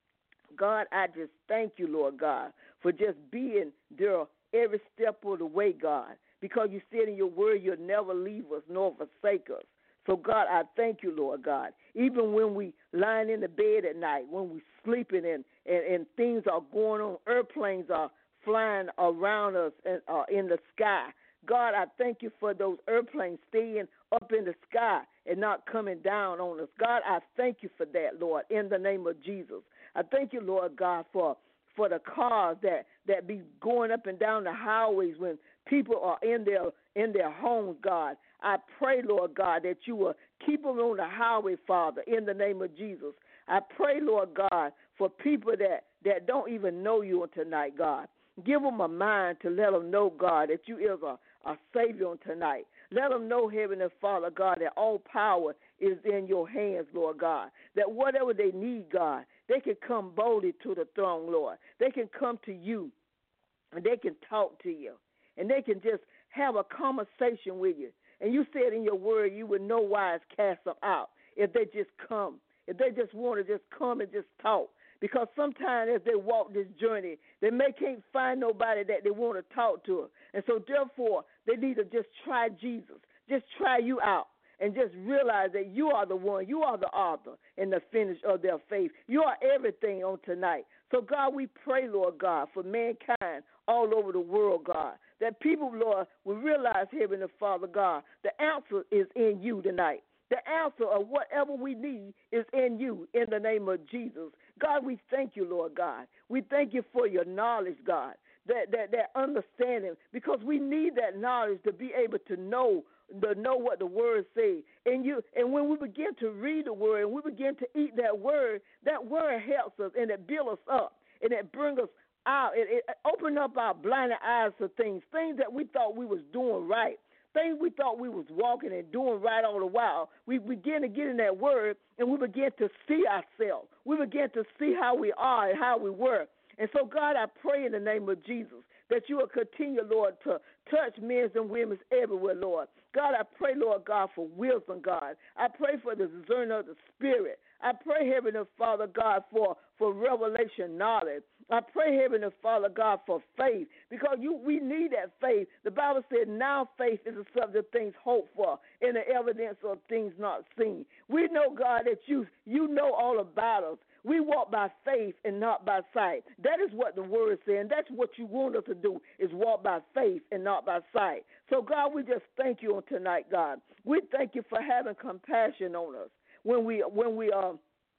God, I just thank you, Lord God, for just being there every step of the way, God, because you said in your word you'll never leave us nor forsake us. So, God, I thank you, Lord God. Even when we lying in the bed at night, when we sleeping and, and, and things are going on, airplanes are flying around us and, uh, in the sky. God, I thank you for those airplanes staying up in the sky and not coming down on us. God, I thank you for that, Lord, in the name of Jesus. I thank you, Lord God, for for the cars that, that be going up and down the highways when people are in their in their homes, God. I pray, Lord God, that you will keep them on the highway, Father, in the name of Jesus. I pray, Lord God, for people that, that don't even know you on tonight, God. Give them a mind to let them know, God, that you is a, a Savior on tonight. Let them know, Heavenly Father, God, that all power is in your hands, Lord God, that whatever they need, God, they can come boldly to the throne, Lord. They can come to you, and they can talk to you, and they can just have a conversation with you. And you said in your word you would no wise cast them out if they just come, if they just want to just come and just talk. Because sometimes as they walk this journey, they may can't find nobody that they want to talk to. And so therefore, they need to just try Jesus. Just try you out and just realize that you are the one. You are the author and the finish of their faith. You are everything on tonight. So, God, we pray, Lord God, for mankind all over the world, God, that people, Lord, will realize, Heavenly Father, God, the answer is in you tonight. The answer of whatever we need is in you, in the name of Jesus. God, we thank you, Lord God. We thank you for your knowledge, God, that, that, that understanding, because we need that knowledge to be able to know to know what the word says. And you and when we begin to read the word and we begin to eat that word, that word helps us and it builds us up and it brings us out. It, it opens up our blinded eyes to things, things that we thought we was doing right. Things we thought we was walking and doing right all the while. We begin to get in that word and we begin to see ourselves. We begin to see how we are and how we were. And so, God, I pray in the name of Jesus that you will continue, Lord, to touch men and women everywhere, Lord. God, I pray, Lord God, for wisdom, God. I pray for the discerning of the Spirit. I pray, Heavenly Father, God, for, for revelation knowledge. I pray, Heavenly Father, God, for faith, because you we need that faith. The Bible said now faith is the subject of things hoped for and the evidence of things not seen. We know, God, that you you know all about us. We walk by faith and not by sight. That is what the word is saying. That's what you want us to do, is walk by faith and not by sight. So, God, we just thank you on tonight, God. We thank you for having compassion on us when we when we are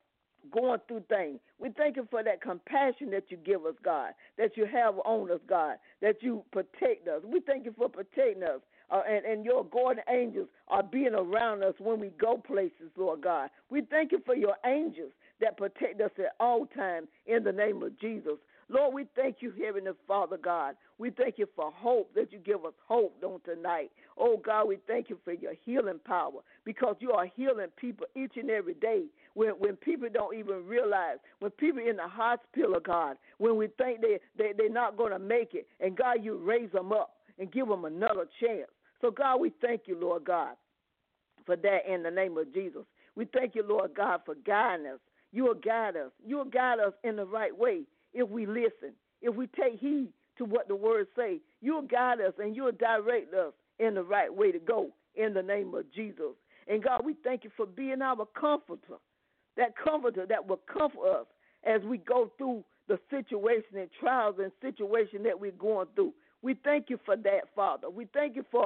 going through things. We thank you for that compassion that you give us, God, that you have on us, God, that you protect us. We thank you for protecting us. Uh, and, and your guardian angels are being around us when we go places, Lord God. We thank you for your angels that protect us at all times in the name of Jesus. Lord, we thank you, Heavenly Father, God. We thank you for hope, that you give us hope on tonight. Oh, God, we thank you for your healing power, because you are healing people each and every day when, when people don't even realize, when people in the hospital, God, when we think they, they, they're not going to make it, and, God, you raise them up and give them another chance. So, God, we thank you, Lord God, for that in the name of Jesus. We thank you, Lord God, for guiding us. You will guide us. You will guide us in the right way if we listen, if we take heed to what the words say. You will guide us and you will direct us in the right way to go in the name of Jesus. And, God, we thank you for being our comforter, that comforter that will comfort us as we go through the situation and trials and situation that we're going through. We thank you for that, Father. We thank you for,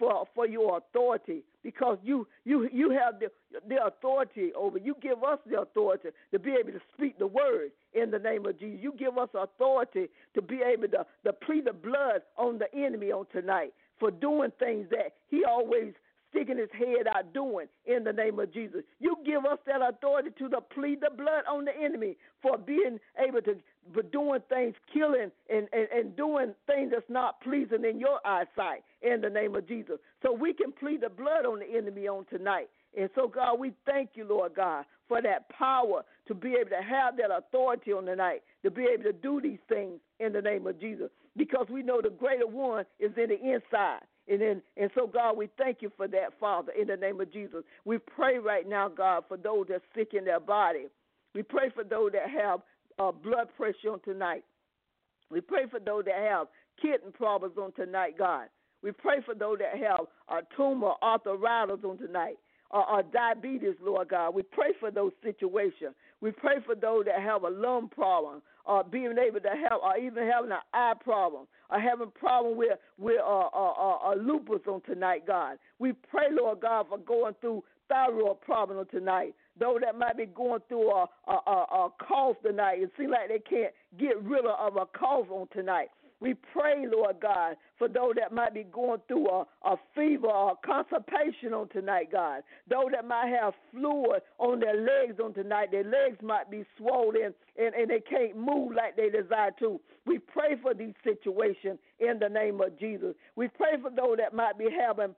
for for your authority, because you you you have the the authority over. You give us the authority to be able to speak the word in the name of Jesus. You give us authority to be able to, to plead the blood on the enemy on tonight for doing things that he always sticking his head out doing in the name of Jesus. You give us that authority to the plead the blood on the enemy for being able to, for doing things, killing and, and, and doing things that's not pleasing in your eyesight in the name of Jesus. So we can plead the blood on the enemy on tonight. And so, God, we thank you, Lord God, for that power to be able to have that authority on the night, to be able to do these things in the name of Jesus, because we know the greater one is in the inside. And then, and so, God, we thank you for that, Father, in the name of Jesus. We pray right now, God, for those that are sick in their body. We pray for those that have uh, blood pressure on tonight. We pray for those that have kidney problems on tonight, God. We pray for those that have a tumor, arthritis on tonight, or, or diabetes, Lord God. We pray for those situations. We pray for those that have a lung problem, or being able to have, or even having an eye problem, or having a problem with, with uh, uh, uh, uh, lupus on tonight, God. We pray, Lord God, for going through thyroid problem on tonight. Those that might be going through a, a, a, a cough tonight, it seems like they can't get rid of a cough on tonight. We pray, Lord God, for those that might be going through a, a fever or constipation on tonight, God. Those that might have fluid on their legs on tonight, their legs might be swollen and, and they can't move like they desire to. We pray for these situations in the name of Jesus. We pray for those that might be having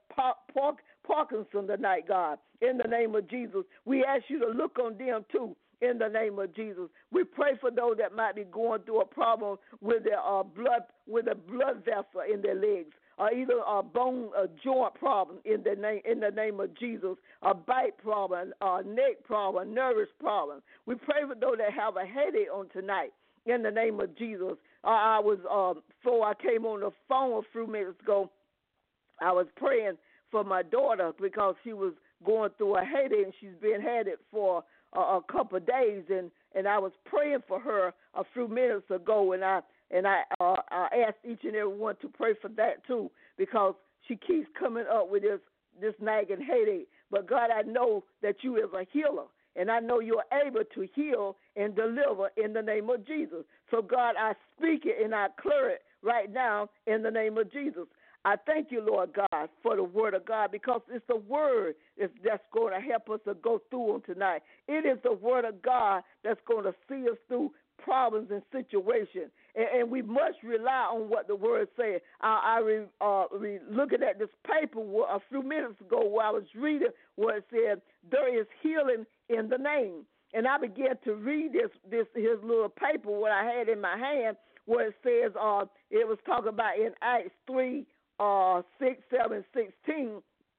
Parkinson tonight, God. In the name of Jesus, we ask you to look on them too. In the name of Jesus, we pray for those that might be going through a problem with their uh, blood, with a blood vessel in their legs, or either a bone, a joint problem in the name, in the name of Jesus, a bite problem, a neck problem, a nervous problem. We pray for those that have a headache on tonight. In the name of Jesus, uh, I was uh, before I came on the phone a few minutes ago, I was praying for my daughter because she was going through a headache and she's been had it for a couple of days, and, and I was praying for her a few minutes ago, and I and I, uh, I asked each and every one to pray for that too, because she keeps coming up with this this nagging headache. But God, I know that you is a healer, and I know you are able to heal and deliver in the name of Jesus. So God, I speak it and I clear it right now in the name of Jesus. I thank you, Lord God, for the word of God, because it's the word that's going to help us to go through them tonight. It is the word of God that's going to see us through problems and situations, and, and we must rely on what the word says. I, I re, uh, re, looking at this paper a few minutes ago where I was reading where it said, there is healing in the name. And I began to read this, this his little paper, what I had in my hand, where it says, uh, it was talking about in Acts three, Uh, six, seven, sixteen,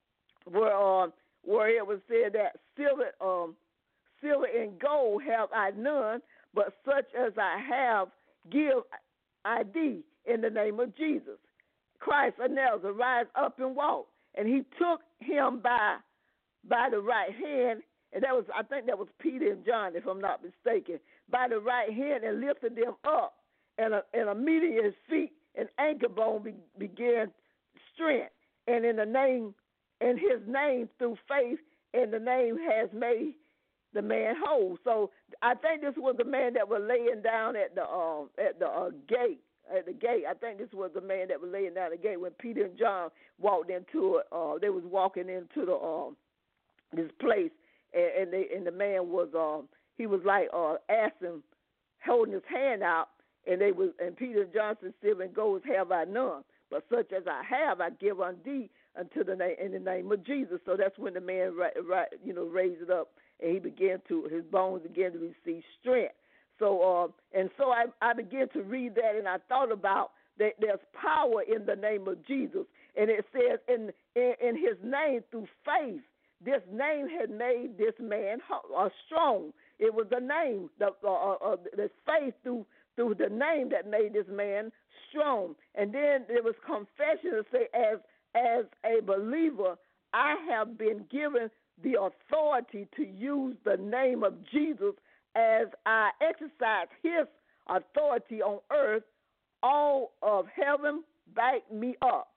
where uh, where it was said that silver, um, silver and gold have I none, but such as I have give I thee in the name of Jesus. Christ of Nazareth, rise up and walk, and he took him by by the right hand, and that was I think that was Peter and John, if I'm not mistaken, by the right hand, and lifted them up, and uh, and immediately his feet and ankle bone be, began strength, and in the name, in his name through faith, and the name has made the man whole. So I think this was the man that was laying down at the uh, at the uh, gate. At the gate, I think this was the man that was laying down at the gate when Peter and John walked into it. Uh, they was walking into the uh, this place, and, and they and the man was uh, he was like uh, asking, holding his hand out, and they was and Peter and John said, "Silver and gold have I none, but such as I have, I give unto thee unto the name in the name of Jesus." So that's when the man, right, right, you know, raised it up, and he began to his bones began to receive strength. So, uh, and so I, I began to read that, and I thought about that there's power in the name of Jesus, and it says in in, in his name through faith, this name had made this man uh, strong. It was the name, the uh, uh, the faith through. through the name that made this man strong. And then there was confession to say, as as a believer, I have been given the authority to use the name of Jesus as I exercise his authority on earth. All of heaven back me up.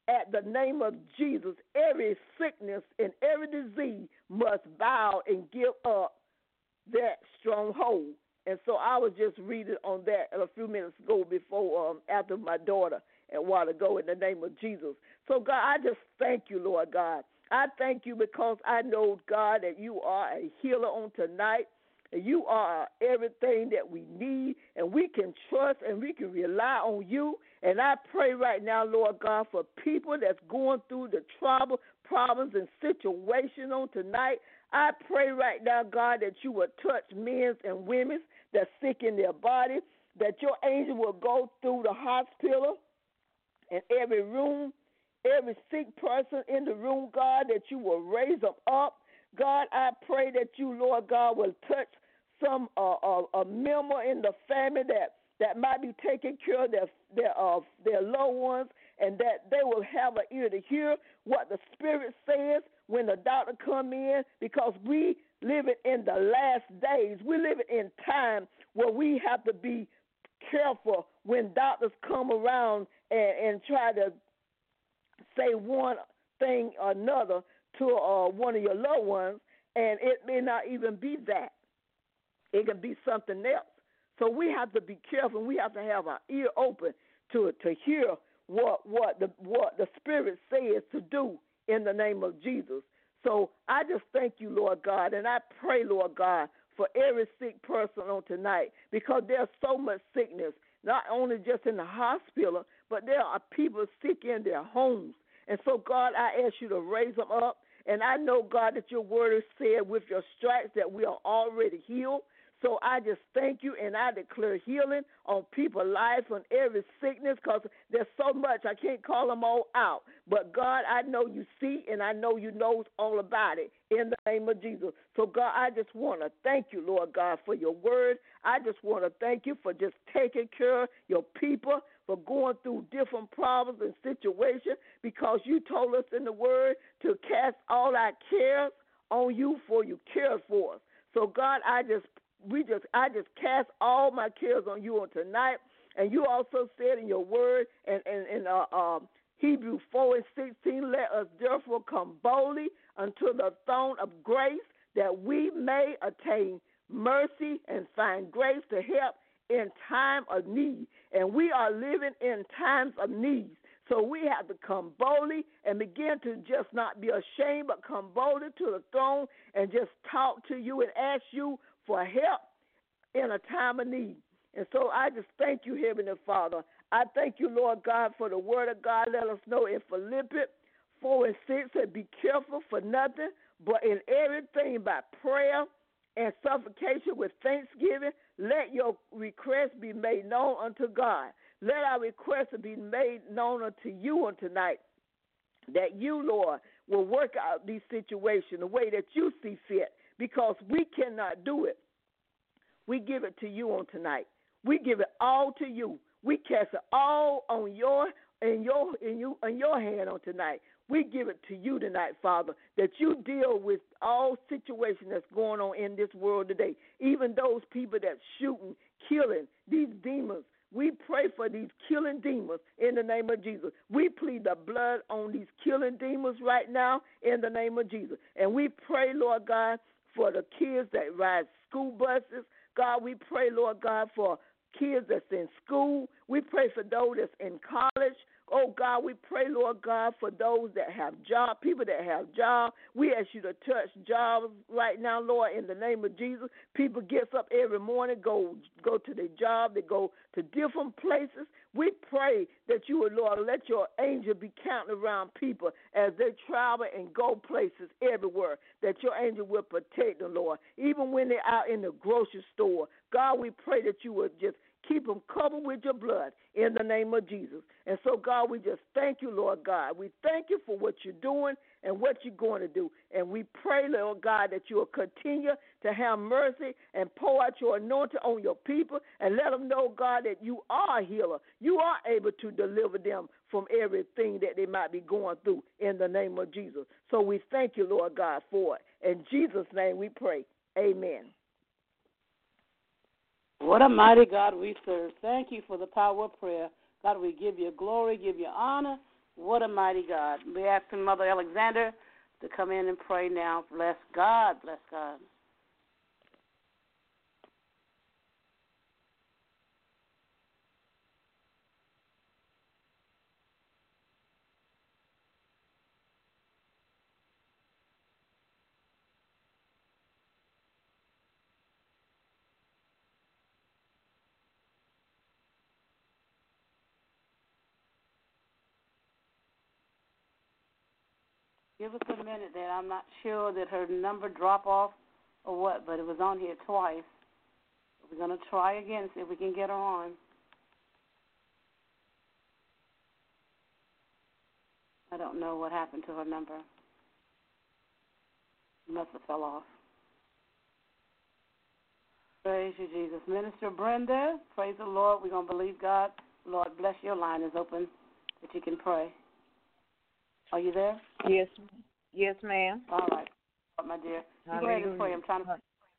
at the name of Jesus, every sickness and every disease must bow and give up that stronghold. And so I was just reading on that a few minutes ago before, um, after my daughter and a while ago in the name of Jesus. So, God, I just thank you, Lord God. I thank you because I know, God, that you are a healer on tonight. And you are everything that we need, and we can trust and we can rely on you. And I pray right now, Lord God, for people that's going through the trouble, problems, and situations on tonight. I pray right now, God, that you will touch men and women that's sick in their body, that your angel will go through the hospital and every room, every sick person in the room, God, that you will raise them up. God, I pray that you, Lord God, will touch some uh, uh, a member in the family that, that might be taking care of their their, uh, their loved ones, and that they will have an ear to hear what the Spirit says when the doctor come in, because we living in the last days. We living in time where we have to be careful when doctors come around and, and try to say one thing or another to uh, one of your loved ones, and it may not even be that. It can be something else. So we have to be careful. We have to have our ear open to to hear what what the what the Spirit says to do in the name of Jesus. So I just thank you, Lord God, and I pray, Lord God, for every sick person on tonight, because there's so much sickness, not only just in the hospital, but there are people sick in their homes. And so, God, I ask you to raise them up. And I know, God, that your word is said with your stripes that we are already healed. So I just thank you, and I declare healing on people's lives, on every sickness, because there's so much. I can't call them all out. But, God, I know you see, and I know you know all about it in the name of Jesus. So, God, I just want to thank you, Lord God, for your word. I just want to thank you for just taking care of your people, for going through different problems and situations, because you told us in the word to cast all our cares on you, for you care for us. So, God, I just We just, I just cast all my cares on you on tonight. And you also said in your word, and in, in, in uh, um, Hebrews four and sixteen, let us therefore come boldly unto the throne of grace, that we may attain mercy and find grace to help in time of need. And we are living in times of need. So we have to come boldly and begin to just not be ashamed, but come boldly to the throne and just talk to you and ask you for help in a time of need. And so I just thank you, Heavenly Father. I thank you, Lord God, for the word of God. Let us know in Philippians four and six that be careful for nothing, but in everything by prayer and supplication with thanksgiving, let your requests be made known unto God. Let our requests be made known unto you on tonight, that you, Lord, will work out these situations the way that you see fit, because we cannot do it. We give it to you on tonight. We give it all to you. We cast it all on your in your in you in your hand on tonight. We give it to you tonight, Father, that you deal with all situations that's going on in this world today. Even those people that's shooting, killing, these demons. We pray for these killing demons in the name of Jesus. We plead the blood on these killing demons right now in the name of Jesus. And we pray, Lord God, for the kids that ride school buses. God, we pray, Lord God, for kids that's in school. We pray for those that's in college. Oh, God, we pray, Lord God, for those that have jobs, people that have jobs. We ask you to touch jobs right now, Lord, in the name of Jesus. People get up every morning, go go to their job. They go to different places. We pray that you would, Lord, let your angel be counting around people as they travel and go places everywhere, that your angel will protect them, Lord. Even when they're out in the grocery store, God, we pray that you would just keep them covered with your blood in the name of Jesus. And so, God, we just thank you, Lord God. We thank you for what you're doing and what you're going to do. And we pray, Lord God, that you will continue to have mercy and pour out your anointing on your people, and let them know, God, that you are a healer. You are able to deliver them from everything that they might be going through in the name of Jesus. So we thank you, Lord God, for it. In Jesus' name we pray. Amen. What a mighty God we serve. Thank you for the power of prayer. God, we give you glory, give you honor, What a mighty God. We're asking Mother Alexander to come in and pray now. Bless God. Bless God. Give us a minute there. I'm not sure that her number dropped off or what, but it was on here twice. We're going to try again, see if we can get her on. I don't know what happened to her number. It must have fell off. Praise you, Jesus. Minister Brenda, praise the Lord. We're going to believe God. Lord, bless your line is open that you can pray. Are you there? Yes, yes, ma'am. All right, my dear. You go ahead and pray. I'm trying to.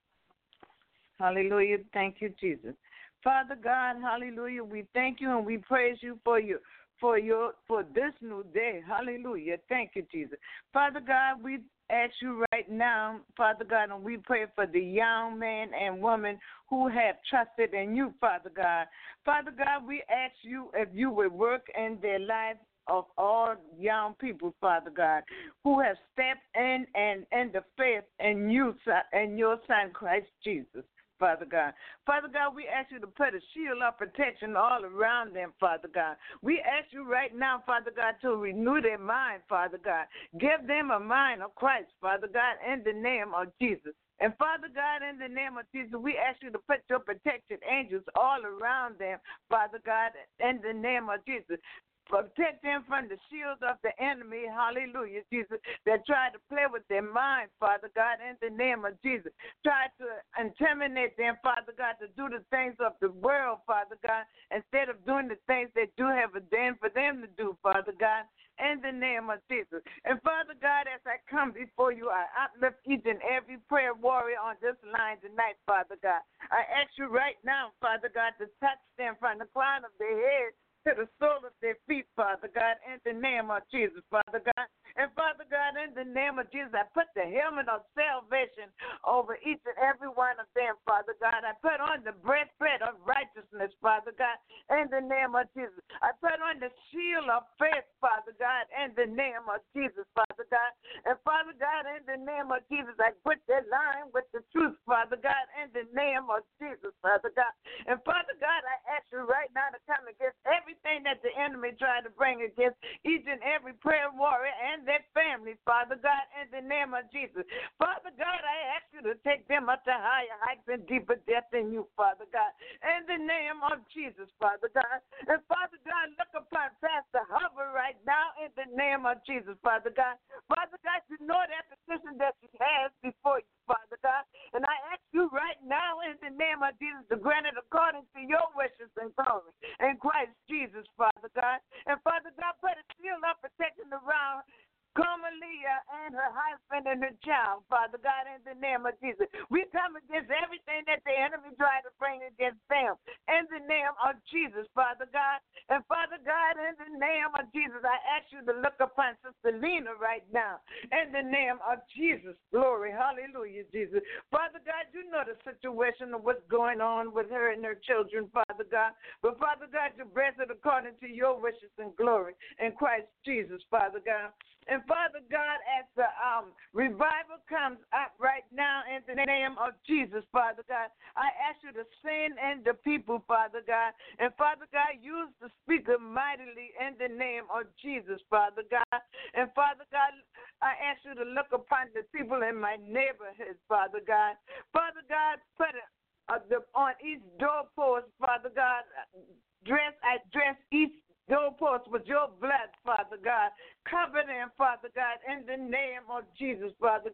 Hallelujah. Thank you, Jesus. Father God, hallelujah. We thank you and we praise you for your for your for this new day. Hallelujah. Thank you, Jesus. Father God, we ask you right now, Father God, and we pray for the young man and woman who have trusted in you, Father God. Father God, we ask you if you would work in their lives of all young people, Father God, who have stepped in and in the faith in you and your Son, Christ Jesus, Father God. Father God, we ask you to put a shield of protection all around them, Father God. We ask you right now, Father God, to renew their mind, Father God. Give them a mind of Christ, Father God, in the name of Jesus. And Father God, in the name of Jesus, we ask you to put your protected angels all around them, Father God, in the name of Jesus. Protect them from the shields of the enemy, hallelujah, Jesus, that try to play with their mind, Father God, in the name of Jesus. Try to intimidate them, Father God, to do the things of the world, Father God, instead of doing the things that you have ordained for them to do, Father God, in the name of Jesus. And Father God, as I come before you, I uplift each and every prayer warrior on this line tonight, Father God. I ask you right now, Father God, to touch them from the crown of their head to the sole of their feet, Father God, in the name of Jesus, Father God. And Father God, in the name of Jesus, I put the helmet of salvation over each and every one of them, Father God. I put on the breastplate of righteousness, Father God, in the name of Jesus. I put on the shield of faith, Father God, in the name of Jesus, Father God. And Father God, in the name of Jesus, I put that line with the truth, Father God, in the name of Jesus, Father God. And Father God, I ask you right now to come against everything that the enemy tried to bring against each and every prayer warrior and their family, Father God, in the name of Jesus. Father God, I ask you to take them up to higher heights and deeper depths in you, Father God, in the name of Jesus, Father God. And Father God, look upon Pastor Hubbard right now in the name of Jesus, Father God. Father God, you know that petition that she has before you, Father God. And I ask you right now in the name of Jesus to grant it according to your wishes and glory in Christ Jesus, Father God. And Father God, put a shield of protection around Carmelia and her husband and her child, Father God, in the name of Jesus. We come against everything that the enemy tried to bring against them in the name of Jesus, Father God. And Father God, in the name of Jesus, I ask you to look upon Sister Lena right now in the name of Jesus. Glory, hallelujah, Jesus. Father God, you know the situation of what's going on with her and her children, Father God. But Father God, you bless it according to your wishes and glory in Christ Jesus, Father God. And Father God, as the um, revival comes up right now in the name of Jesus, Father God, I ask you to send in the people, Father God. And Father God, use the speaker mightily in the name of Jesus, Father God. And Father God, I ask you to look upon the people in my neighborhood, Father God. Father God, put it uh, the, on each doorpost, Father God, dress, I dress each doorpost with your blood, Father God. Cover them, Father God, in the name of Jesus, Father God.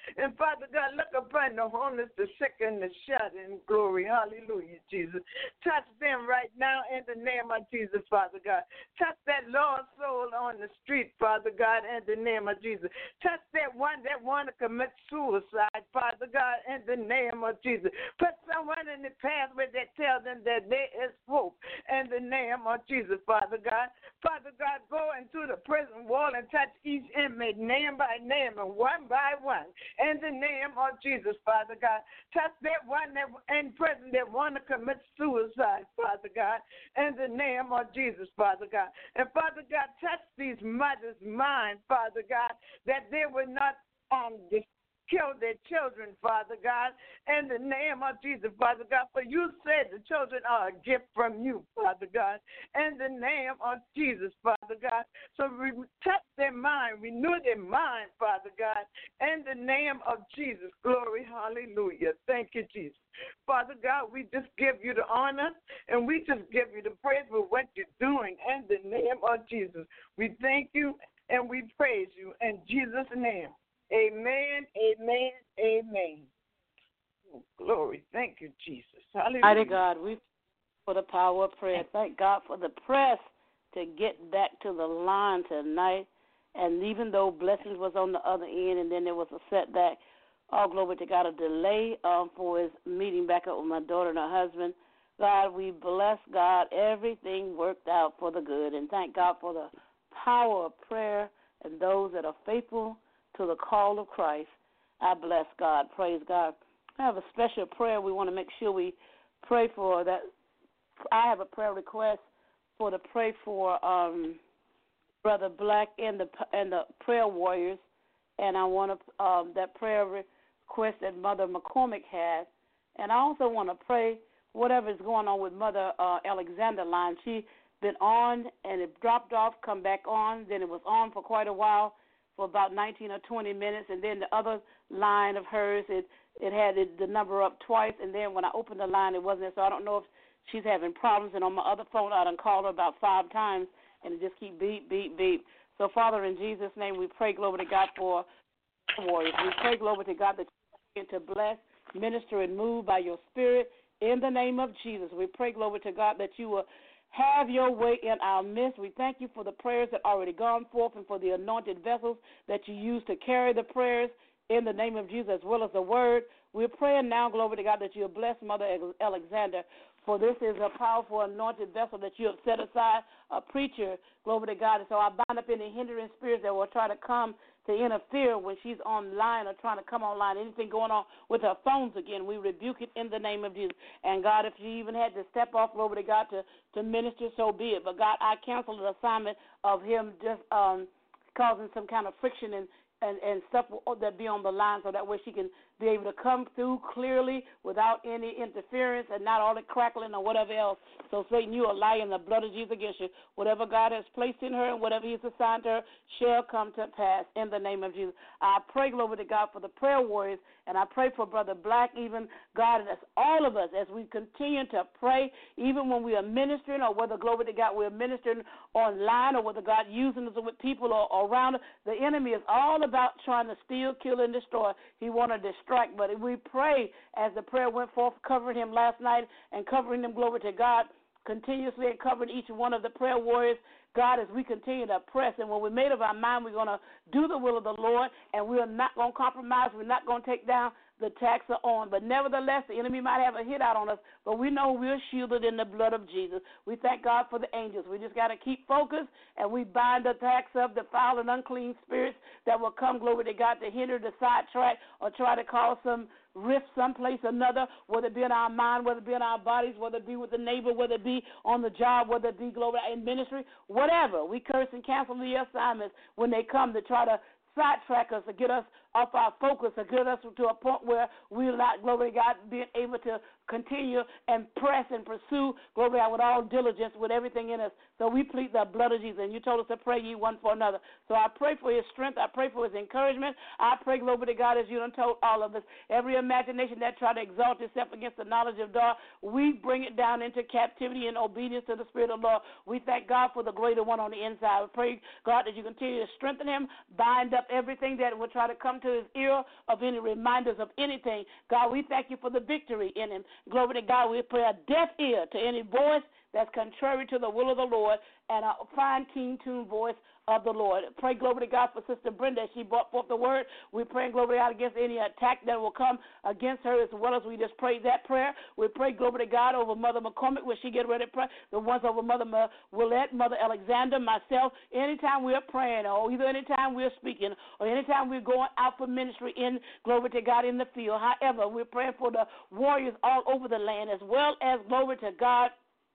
And Father God, look upon the homeless, the sick, and the shut in glory. Hallelujah, Jesus. Touch them right now in the name of Jesus, Father God. Touch that lost soul on the street, Father God, in the name of Jesus. Touch that one that want to commit suicide, Father God, in the name of Jesus. Put someone in the pathway that tells them that there is hope in the name of Jesus, Father God. Father God, go into the prison wall and touch each inmate name by name and one by one. In the name of Jesus, Father God. Touch that one that in prison that want to commit suicide, Father God. In the name of Jesus, Father God. And Father God, touch these mothers' minds, Father God, that they will not um kill their children, Father God, in the name of Jesus, Father God. For you said the children are a gift from you, Father God, in the name of Jesus, Father God. So re- touch their mind, renew their mind, Father God, in the name of Jesus. Glory, hallelujah. Thank you, Jesus. Father God, we just give you the honor and we just give you the praise for what you're doing in the name of Jesus. We thank you and we praise you in Jesus' name. Amen, amen, amen. Oh, glory. Thank you, Jesus. Hallelujah. Mighty God, we for the power of prayer. Thank God for the press to get back to the line tonight. And even though blessings was on the other end and then there was a setback, all glory to God, a delay um, for his meeting back up with my daughter and her husband. God, we bless God. Everything worked out for the good. And thank God for the power of prayer and those that are faithful to the call of Christ. I bless God. Praise God. I have a special prayer we want to make sure we pray for. That I have a prayer request for to pray for um, Brother Black and the and the prayer warriors, and I want to um, that prayer request that Mother McCormick had, and I also want to pray whatever is going on with Mother uh, Alexander line. She been on and it dropped off, come back on, then it was on for quite a while, for about nineteen or twenty minutes, and then the other line of hers, it it had it, the number up twice, and then when I opened the line, it wasn't there, so I don't know if she's having problems, and on my other phone, I done called her about five times, and it just keep beep, beep, beep. So, Father, in Jesus' name, we pray, glory to God, for warriors. We pray, glory to God, that you begin to bless, minister, and move by your Spirit in the name of Jesus. We pray, glory to God, that you will have your way in our midst. We thank you for the prayers that already gone forth and for the anointed vessels that you use to carry the prayers in the name of Jesus, as well as the word. We're praying now, glory to God, that you'll bless Mother Alexander, for this is a powerful anointed vessel that you have set aside, a preacher, glory to God. And so I bind up any hindering spirits that will try to come to interfere when she's online or trying to come online. Anything going on with her phones again, we rebuke it in the name of Jesus. And, God, if she even had to step off, glory to God, to, to minister, so be it. But, God, I cancel the assignment of him just um, causing some kind of friction and, and, and stuff that be on the line so that way she can be able to come through clearly without any interference and not all the crackling or whatever else. So, Satan, you are lying, the blood of Jesus against you. Whatever God has placed in her and whatever he's assigned to her shall come to pass in the name of Jesus. I pray, glory to God, for the prayer warriors, and I pray for Brother Black, even, God, and that's all of us as we continue to pray, even when we are ministering or whether, glory to God, we're ministering online or whether God using us with people or, or around us. The enemy is all about trying to steal, kill, and destroy. He want to distract, but we pray as the prayer went forth, covering him last night and covering him, glory to God, continuously and covering each one of the prayer warriors, God, as we continue to press. And when we made up our mind, we're going to do the will of the Lord, and we're not going to compromise. We're not going to take down the tax on. But nevertheless, the enemy might have a hit out on us, but we know we're shielded in the blood of Jesus. We thank God for the angels. We just got to keep focused, and we bind the attacks of the foul and unclean spirits that will come, glory to God, to hinder, the sidetrack, or try to cause some rift someplace or another, whether it be in our mind, whether it be in our bodies, whether it be with the neighbor, whether it be on the job, whether it be, glory, in ministry, whatever. We curse and cancel the assignments when they come to try to sidetrack us or get us off our focus or get us to a point where we're not, glory to God, being able to continue and press and pursue, glory to God, with all diligence, with everything in us. So we plead the blood of Jesus. And you told us to pray ye one for another. So I pray for his strength. I pray for his encouragement. I pray, glory to God, as you done told all of us, every imagination that try to exalt itself against the knowledge of God, we bring it down into captivity and obedience to the Spirit of the Lord. We thank God for the greater one on the inside. We pray, God, that you continue to strengthen him, bind up everything that will try to come to his ear of any reminders of anything. God, we thank you for the victory in him. Glory to God. We pray a deaf ear to any voice that's contrary to the will of the Lord, and a fine, keen-tuned voice of the Lord. Pray, glory to God, for Sister Brenda as she brought forth the word. We pray, glory to God, against any attack that will come against her, as well as we just prayed that prayer. We pray, glory to God, over Mother McCormick when she get ready to pray, the ones over Mother Willette, Mother Alexander, myself. Anytime we're praying, or either anytime we're speaking, or anytime we're going out for ministry in, glory to God, in the field. However, we're praying for the warriors all over the land, as well as, glory to God,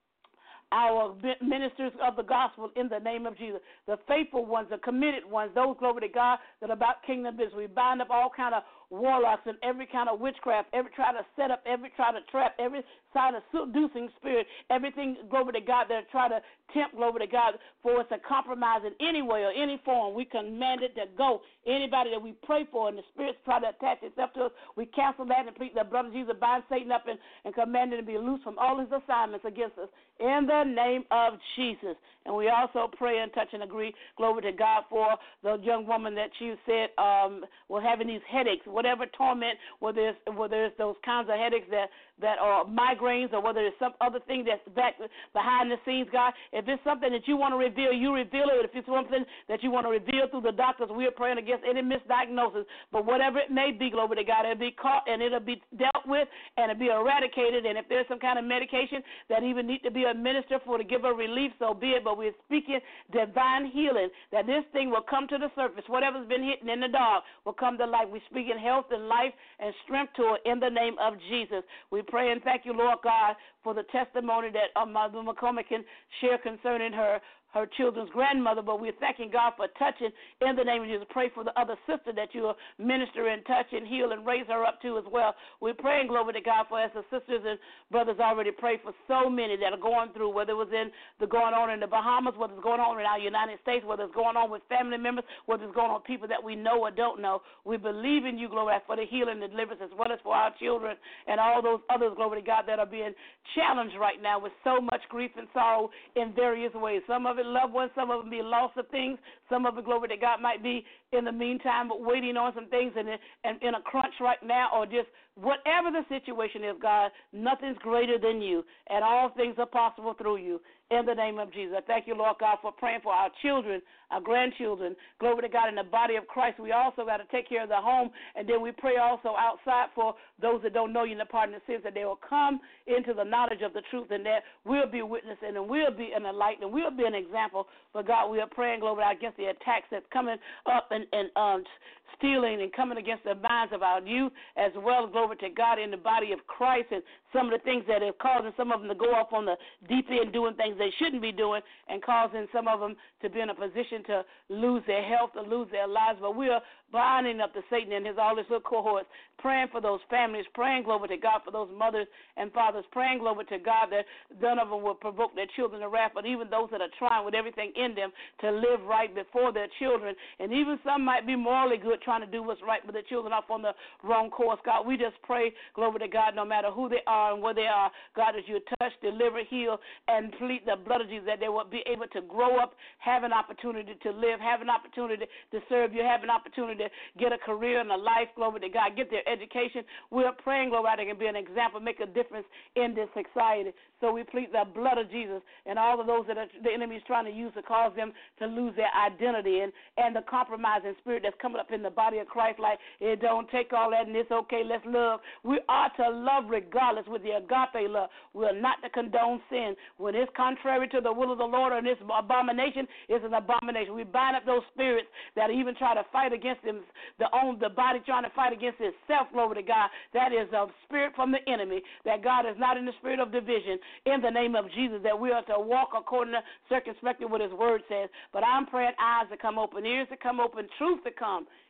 our ministers of the gospel in the name of Jesus, the faithful ones, the committed ones, those, glory to God, that are about kingdom business. We bind up all kind of warlocks and every kind of witchcraft, every try to set up, every try to trap, every sign of seducing spirit, everything, glory to God, that try to tempt, glory to God, for us to compromise in any way or any form. We command it to go. Anybody that we pray for and the spirits try to attach itself to us, we cancel that and plead the blood of Jesus, bind Satan up and, and command him to be loose from all his assignments against us in the name of Jesus. And we also pray and touch and agree, glory to God, for the young woman that you said um, was having these headaches, whatever torment, whether it's, whether it's those kinds of headaches that, that are migraines, or whether it's some other thing that's back behind the scenes, God. If it's something that you want to reveal, you reveal it. If it's something that you want to reveal through the doctors, we are praying against any misdiagnosis. But whatever it may be, glory to God, it'll be caught and it'll be dealt with and it'll be eradicated. And if there's some kind of medication that even need to be administered for to give her relief, so be it. But we're speaking divine healing, that this thing will come to the surface. Whatever's been hidden in the dark will come to light. We speak in health and life and strength to her in the name of Jesus. We pray and thank you, Lord God, for the testimony that uh, Mother McCormick can share concerning her her children's grandmother, but we're thanking God for touching in the name of Jesus. Pray for the other sister that you will minister and touch and heal and raise her up to as well. We're praying, glory to God, for as the sisters and brothers already prayed for so many that are going through, whether it was in the going on in the Bahamas, whether it's going on in our United States, whether it's going on with family members, whether it's going on with people that we know or don't know. We believe in you, glory, for the healing and deliverance, as well as for our children and all those others, glory to God, that are being challenged right now with so much grief and sorrow in various ways. Some of it loved ones, some of them be loss of things, some of it, glory to God, might be in the meantime but waiting on some things and, and in a crunch right now, or just whatever the situation is, God, nothing's greater than you, and all things are possible through you. In the name of Jesus, I thank you, Lord God, for praying for our children, our grandchildren. Glory to God, in the body of Christ. We also got to take care of the home, and then we pray also outside for those that don't know you in the pardon of sins, that they will come into the knowledge of the truth, and that we'll be witnessing, and we'll be in the light, and we'll be an example. But God, we are praying, glory to God, against the attacks that's coming up and, and um, stealing and coming against the minds of our youth, as well as, glory to God, in the body of Christ, and some of the things that are causing some of them to go off on the deep end doing things they shouldn't be doing, and causing some of them to be in a position to lose their health or lose their lives. But we are binding up to Satan and his all his little cohorts, praying for those families, praying, glory to God, for those mothers and fathers, praying, glory to God, that none of them will provoke their children to wrath, but even those that are trying with everything in them to live right before their children. And even some might be morally good, trying to do what's right, but their children off on the wrong course. God, we just pray, glory to God, no matter who they are and where they are, God, as you touch, deliver, heal, and plead the blood of Jesus, that they will be able to grow up, have an opportunity to live, have an opportunity to serve you, have an opportunity to get a career and a life, glory to God, get their education. We're praying, glory, they can be an example, make a difference in this society. So we plead the blood of Jesus and all of those that are, the enemy is trying to use to cause them to lose their identity, and, and the compromising spirit that's coming up in the body of Christ, like, it don't take all that and it's okay, let's love. We are to love regardless with the agape love. We are not to condone sin. When it's contrary to the will of the Lord, or this abomination, it's an abomination. We bind up those spirits that even try to fight against them, the own the body trying to fight against itself, glory to God. That is a spirit from the enemy, that God is not in the spirit of division. In the name of Jesus, that we are to walk according to circumspectly what his word says. But I'm praying eyes to come open, ears to come open, truth to come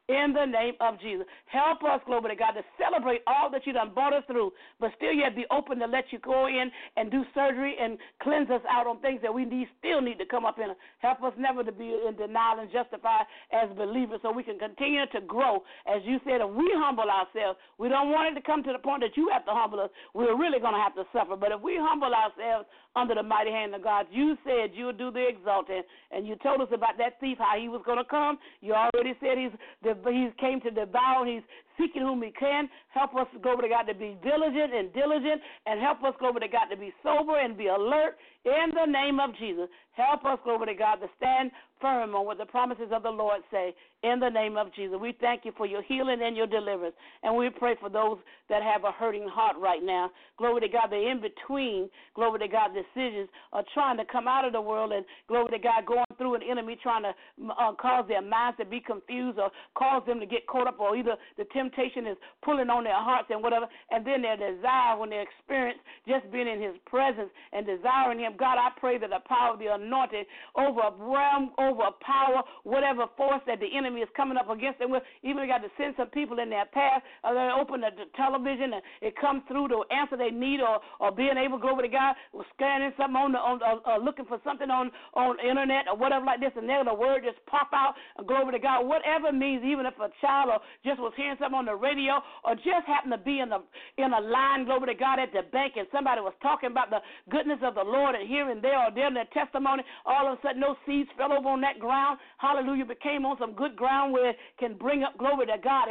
in the name of Jesus. Help us, glory to God, to celebrate all that you done brought us through, but still yet be open to let you go in and do surgery and cleanse us out on things that we need, still need to come up in. Help us never to be in denial and justify as believers so we can continue to grow. As you said, if we humble ourselves, we don't want it to come to the point that you have to humble us. We're really going to have to suffer. But if we humble ourselves under the mighty hand of God, you said you would do the exalting, and you told us about that thief, how he was going to come. You already said he's he came to devour. He's seeking whom he can. Help us, glory to God, to be diligent and diligent, and help us, glory to God, to be sober and be alert in the name of Jesus. Help us, glory to God, to stand firm on what the promises of the Lord say in the name of Jesus. We thank you for your healing and your deliverance, and we pray for those that have a hurting heart right now. Glory to God, they're in between, glory to God, decisions are trying to come out of the world, and glory to God, going through an enemy trying to uh, cause their minds to be confused or cause them to get caught up, or either the temptation is pulling on their hearts and whatever, and then their desire when they experience just being in his presence and desiring him. God, I pray that the power of the anointing over a realm, over a power, whatever force that the enemy is coming up against them with, even they got to send some people in their path, or they open the, the television and it comes through to answer their need, or, or being able, glory to God, or scanning something on the, on, or, or looking for something on, on internet or whatever like this, and then the word just pop out, and glory to God, whatever it means, even if a child or just was hearing something on the radio, or just happened to be in a, in a line, glory to God, at the bank, and somebody was talking about the goodness of the Lord, and here and there, or there in their testimony, all of a sudden those seeds fell over on that ground, hallelujah, became on some good ground where it can bring up glory to God.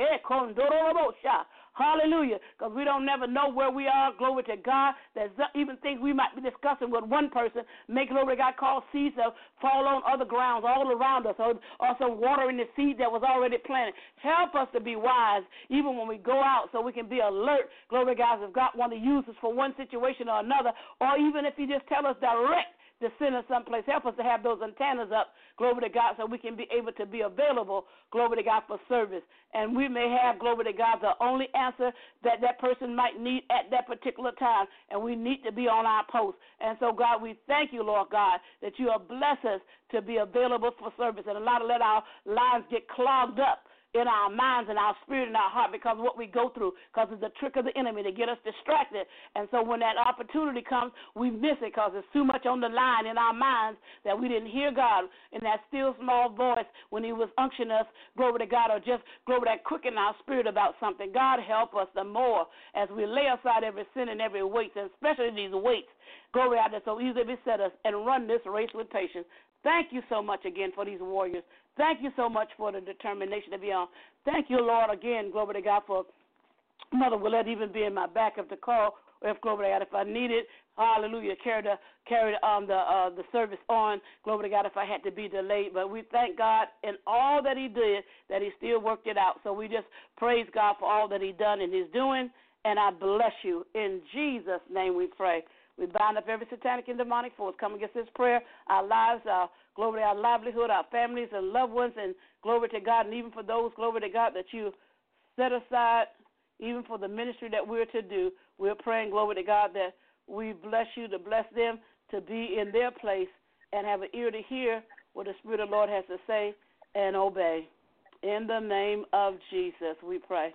Hallelujah, because we don't never know where we are, glory to God. There's even things we might be discussing with one person, make glory to God, cause seeds to fall on other grounds all around us, or, or some water in the seed that was already planted. Help us to be wise even when we go out so we can be alert, glory to God, if God want to use us for one situation or another, or even if he just tell us direct to send us someplace. Help us to have those antennas up, glory to God, so we can be able to be available, glory to God, for service. And we may have, glory to God, the only answer that that person might need at that particular time, and we need to be on our post. And so, God, we thank you, Lord God, that you have blessed us to be available for service, and a lot of let our lives get clogged up in our minds and our spirit and our heart because of what we go through, because it's the trick of the enemy to get us distracted. And so when that opportunity comes, we miss it because there's too much on the line in our minds that we didn't hear God in that still small voice when he was unctioning us, glory to God, or just, glory to God, quicken our spirit about something. God, help us the more as we lay aside every sin and every weight, and especially these weights, glory out that so easily beset us, and run this race with patience. Thank you so much again for these warriors. Thank you so much for the determination to be on. Thank you, Lord, again, glory to God, for Mother Willette even being my backup to call, if glory to God, if I needed, hallelujah, carry the carry um, the uh, the service on, glory to God, if I had to be delayed. But we thank God in all that he did, that he still worked it out. So we just praise God for all that he done and he's doing, and I bless you. In Jesus' name we pray. We bind up every satanic and demonic force coming against this prayer, our lives, our glory to our livelihood, our families and loved ones, and glory to God, and even for those, glory to God, that you set aside, even for the ministry that we're to do. We're praying, glory to God, that we bless you to bless them to be in their place and have an ear to hear what the Spirit of the Lord has to say and obey. In the name of Jesus, we pray.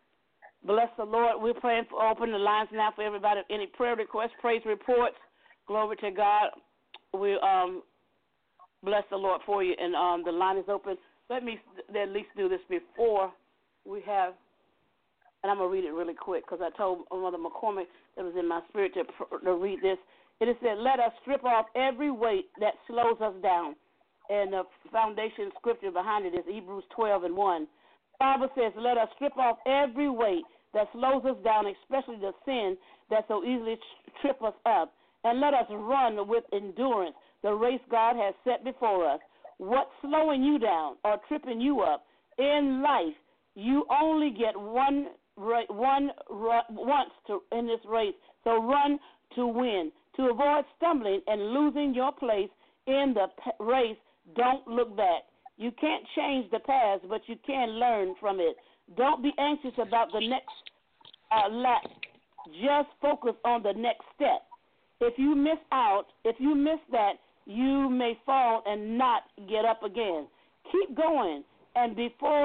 Bless the Lord. We're praying for open the lines now for everybody. Any prayer requests, praise reports, glory to God. We um bless the Lord for you, and um the line is open. Let me at least do this before we have, and I'm gonna read it really quick because I told Mother McCormick that was in my spirit to to read this. It is said, "Let us strip off every weight that slows us down," and the foundation scripture behind it is Hebrews twelve and one. The Bible says, let us strip off every weight that slows us down, especially the sin that so easily trip us up, and let us run with endurance the race God has set before us. What's slowing you down or tripping you up in life? You only get one one once to in this race, so run to win. To avoid stumbling and losing your place in the race, don't look back. You can't change the past, but you can learn from it. Don't be anxious about the next uh, lap. Just focus on the next step. If you miss out, if you miss that, you may fall and not get up again. Keep going, and before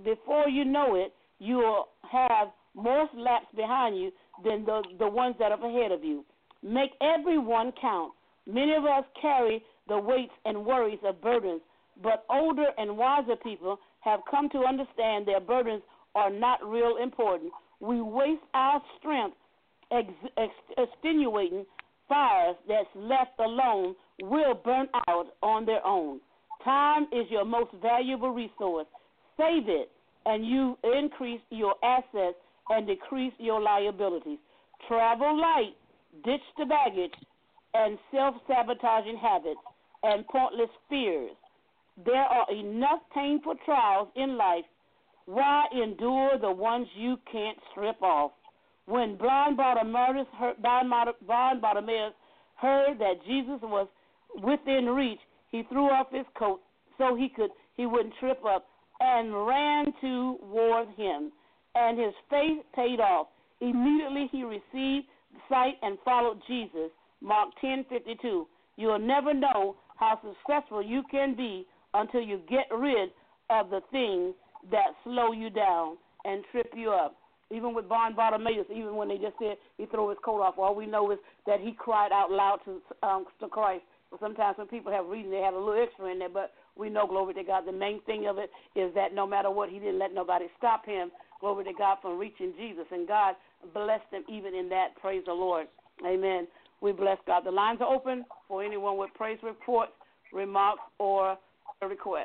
before you know it, you will have more laps behind you than the, the ones that are ahead of you. Make every one count. Many of us carry the weights and worries of burdens, but older and wiser people have come to understand their burdens are not real important. We waste our strength ex- ex- extenuating fires that's left alone will burn out on their own. Time is your most valuable resource. Save it, and you increase your assets and decrease your liabilities. Travel light, ditch the baggage and self-sabotaging habits and pointless fears. There are enough painful trials in life. Why endure the ones you can't strip off? When blind Bartimaeus heard, blind Bartimaeus heard that Jesus was within reach, he threw off his coat so he could he wouldn't trip up and ran toward him. And his faith paid off. Immediately he received sight and followed Jesus. Mark ten fifty-two. You'll never know how successful you can be until you get rid of the things that slow you down and trip you up. Even with blind Bartimaeus, even when they just said he threw his coat off, all we know is that he cried out loud to um, to Christ. But sometimes when people have reason, they have a little extra in there, but we know, glory to God, the main thing of it is that no matter what, he didn't let nobody stop him, glory to God, from reaching Jesus. And God blessed him even in that. Praise the Lord. Amen. We bless God. The lines are open for anyone with praise reports, remarks, or a request.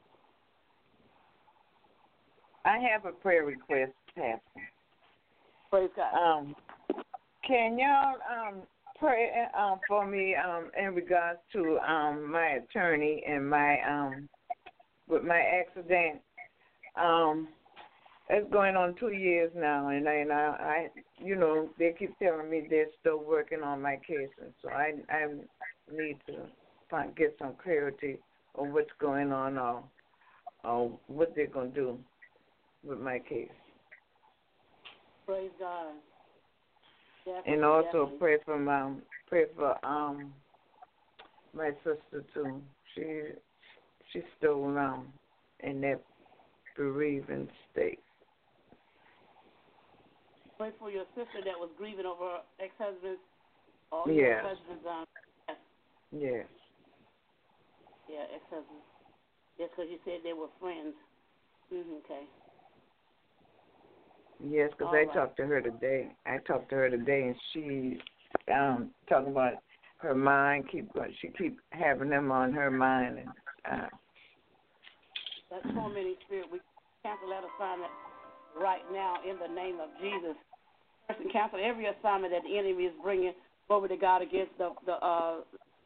I have a prayer request, Pastor. Praise God. Um, can y'all um, pray um, for me um, in regards to um, my attorney and my um, with my accident? Um, it's going on two years now, and I, and I, I, you know, they keep telling me they're still working on my case, and so I, I need to find, get some clarity on what's going on or, or what they're going to do with my case. Praise God. Definitely, and also definitely. pray for my pray for um my sister too. She she's still around in that bereaving state. Pray for your sister that was grieving over her ex-husband's or yes. ex-husband's um death. Yes. Yeah, ex-husband. Yes, because you said they were friends. Mm-hmm, okay. Yes, because I right. talked to her today. I talked to her today, and she um talking about her mind. Keep she keep having them on her mind, and uh, that tormenting spirit. We cancel that assignment right now in the name of Jesus. First, and cancel every assignment that the enemy is bringing over to God against the the uh,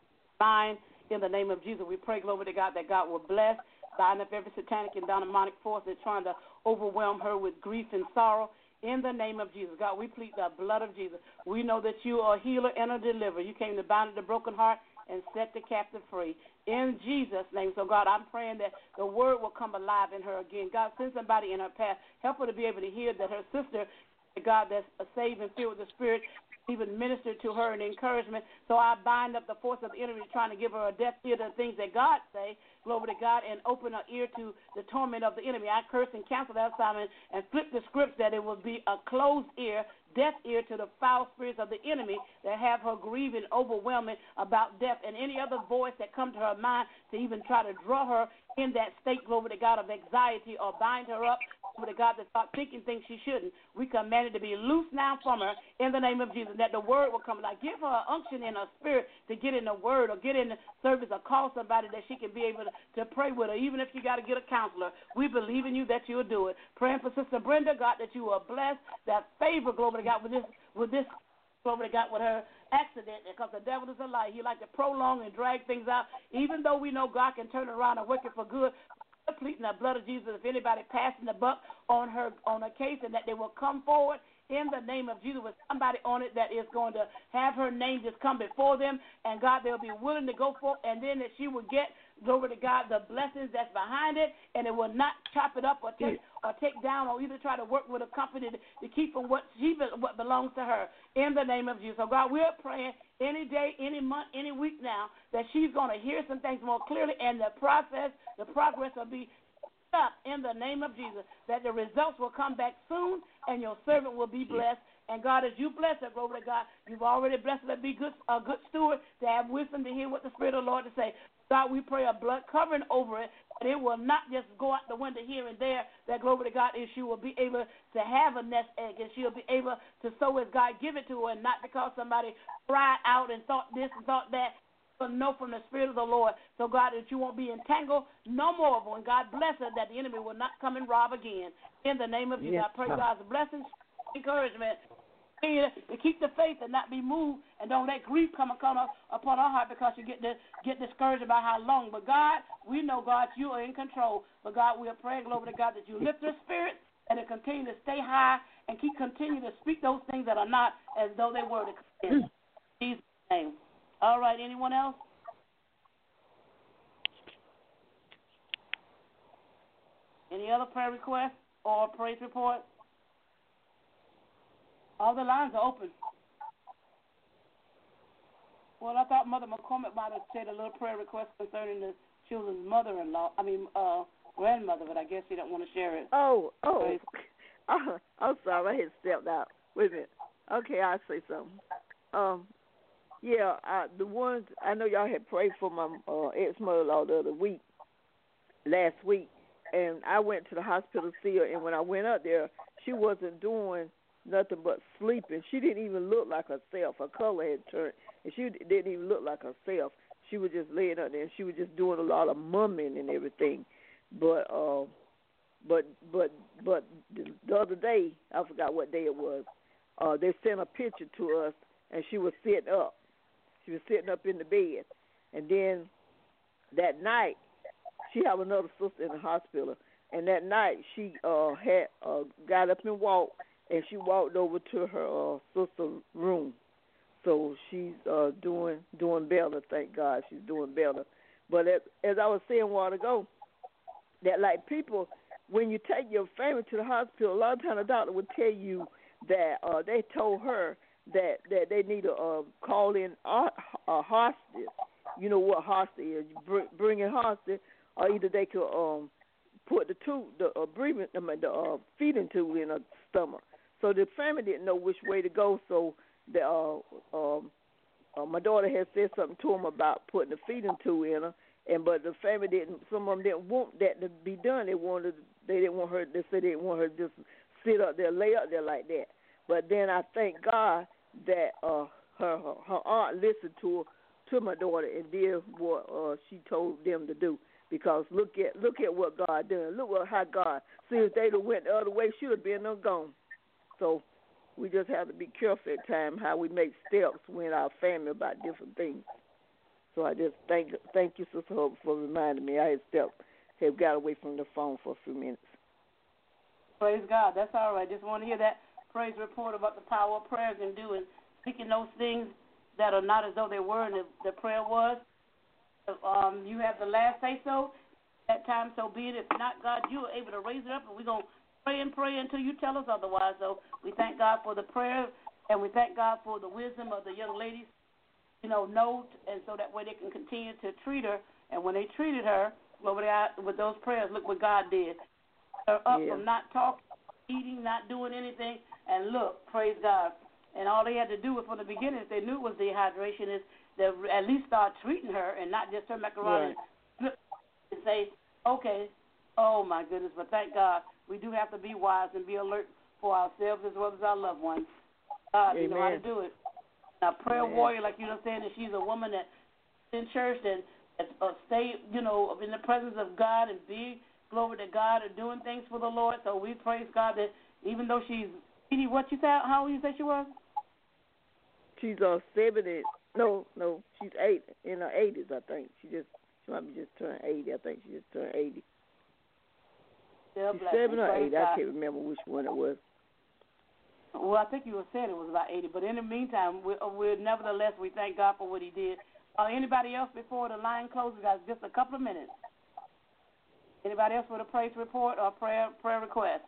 mind in the name of Jesus. We pray, glory to God, that God will bless. Bind up every satanic and demonic force that's trying to overwhelm her with grief and sorrow. In the name of Jesus, God, we plead the blood of Jesus. We know that you are a healer and a deliverer. You came to bind the broken heart and set the captive free. In Jesus' name. So, God, I'm praying that the word will come alive in her again. God, send somebody in her path. Help her to be able to hear that her sister, God, that's saved and filled with the Spirit, even minister to her in encouragement. So I bind up the force of the enemy trying to give her a deaf ear to the things that God say, glory to God, and open her ear to the torment of the enemy. I curse and cancel that assignment and flip the script that it will be a closed ear, deaf ear to the foul spirits of the enemy that have her grieving, overwhelming about death, and any other voice that come to her mind to even try to draw her in that state, glory to God, of anxiety or bind her up, glory to God, to start thinking things she shouldn't. We command it to be loose now from her in the name of Jesus, that the word will come. Like, give her an unction in her spirit to get in the word or get in the service or call somebody that she can be able to, to pray with her, even if you got to get a counselor. We believe in you that you'll do it. Praying for Sister Brenda, God, that you will bless, that favor, glory to God, with this, with this, glory to God, with her accident, because the devil is a lie. He like to prolong and drag things out, even though we know God can turn it around and work it for good. Pleading the blood of Jesus, if anybody passing the buck on her on a case, and that they will come forward in the name of Jesus with somebody on it that is going to have her name just come before them, and God, they'll be willing to go forth, and then that she will get, glory to God, the blessings that's behind it, and it will not chop it up or take or take down or either try to work with a company to, to keep from what she what belongs to her in the name of Jesus. So God, we're praying any day, any month, any week now that she's going to hear some things more clearly, and the process, the progress will be up in the name of Jesus, that the results will come back soon and your servant will be blessed. And God, as you bless her, glory to God, you've already blessed her to be good, a good steward, to have wisdom to hear what the Spirit of the Lord to say. God, we pray a blood covering over it, that it will not just go out the window here and there, that, glory to God, is she will be able to have a nest egg, and she'll be able to sow as God give it to her, and not because somebody cried out and thought this and thought that, but know from the Spirit of the Lord. So, God, that you won't be entangled no more. When God bless her, that the enemy will not come and rob again. In the name of Jesus, yes, I pray God's blessings, encouragement, to keep the faith and not be moved, and don't let grief come upon upon our heart because you get to, get discouraged about how long. But God, we know, God, you are in control. But God, we are praying, glory to God, that you lift their spirit and to continue to stay high and keep continue to speak those things that are not as though they were to come in Jesus' name. All right, anyone else? Any other prayer requests or praise report? All the lines are open. Well, I thought Mother McCormick might have said a little prayer request concerning the children's mother-in-law, I mean, uh, grandmother, but I guess she don't want to share it. Oh, oh. oh I'm sorry, I had stepped out. Wait a minute. Okay, I'll say something. Um, yeah, I, the ones, I know y'all had prayed for my uh, ex-mother-in-law the other week, last week, and I went to the hospital to see her, and when I went up there, she wasn't doing nothing but sleeping. She didn't even look like herself. Her color had turned, and she didn't even look like herself. She was just laying up there, and she was just doing a lot of mumming and everything. But, uh, but, but, but the other day, I forgot what day it was. Uh, they sent a picture to us, and she was sitting up. She was sitting up in the bed, and then that night, she had another sister in the hospital, and that night she uh, had uh, got up and walked. And she walked over to her uh, sister's room. So she's uh, doing doing better, thank God. She's doing better. But as, as I was saying a while ago, that like people, when you take your family to the hospital, a lot of times the doctor would tell you that uh, they told her that, that they need to uh, call in a, a hospice. You know what hospice is. You bring, bring in hospice, or either they could um, put the tube, the uh, breathing, I mean, the uh, feeding tube in her stomach. So the family didn't know which way to go, so the, uh, um, uh, my daughter had said something to them about putting the feeding tube in her, and but the family didn't. Some of them didn't want that to be done. They wanted, they didn't want her. They said they didn't want her to just sit up there, lay up there like that. But then I thank God that uh, her, her her aunt listened to her, to my daughter, and did what uh, she told them to do. Because look at look at what God done. Look what how God. See, if they'd have went the other way, she would have been gone. So we just have to be careful at times how we make steps with our family about different things. So I just thank thank you, Sister Hope, for reminding me. I had stepped, had got away from the phone for a few minutes. Praise God. That's all right. Just want to hear that praise report about the power of prayer can do and speaking those things that are not as though they were and the, the prayer was. Um, you have the last say so. That time, so be it. If not, God, you are able to raise it up, and we're going to pray and pray until you tell us otherwise. So we thank God for the prayer, and we thank God for the wisdom of the young ladies, you know, note, and so that way they can continue to treat her. And when they treated her, over there with those prayers, look what God did. Her up yeah. from not talking, eating, not doing anything, and look, praise God. And all they had to do was, from the beginning, if they knew it was dehydration, is to at least start treating her and not just turn back around right. and say, okay, oh my goodness, but thank God we do have to be wise and be alert for ourselves as well as our loved ones. God, Amen. You know how to do it. Now, prayer Amen. Warrior, like you were saying, that she's a woman that in church and uh, stay, you know, in the presence of God and be glory to God and doing things for the Lord. So we praise God that even though she's, what you said, how old you say she was? She's uh, seventy. No, no, she's eight in her eighties, I think. She just, she might be just turned eighty. I think she just turned eighty. Still she's seven or eight. I can't remember which one it was. Well, I think you were saying it was about eighty. But in the meantime, we're, we're nevertheless, we thank God for what he did. Uh, anybody else before the line closes? We got just a couple of minutes. Anybody else with a praise report or prayer prayer request?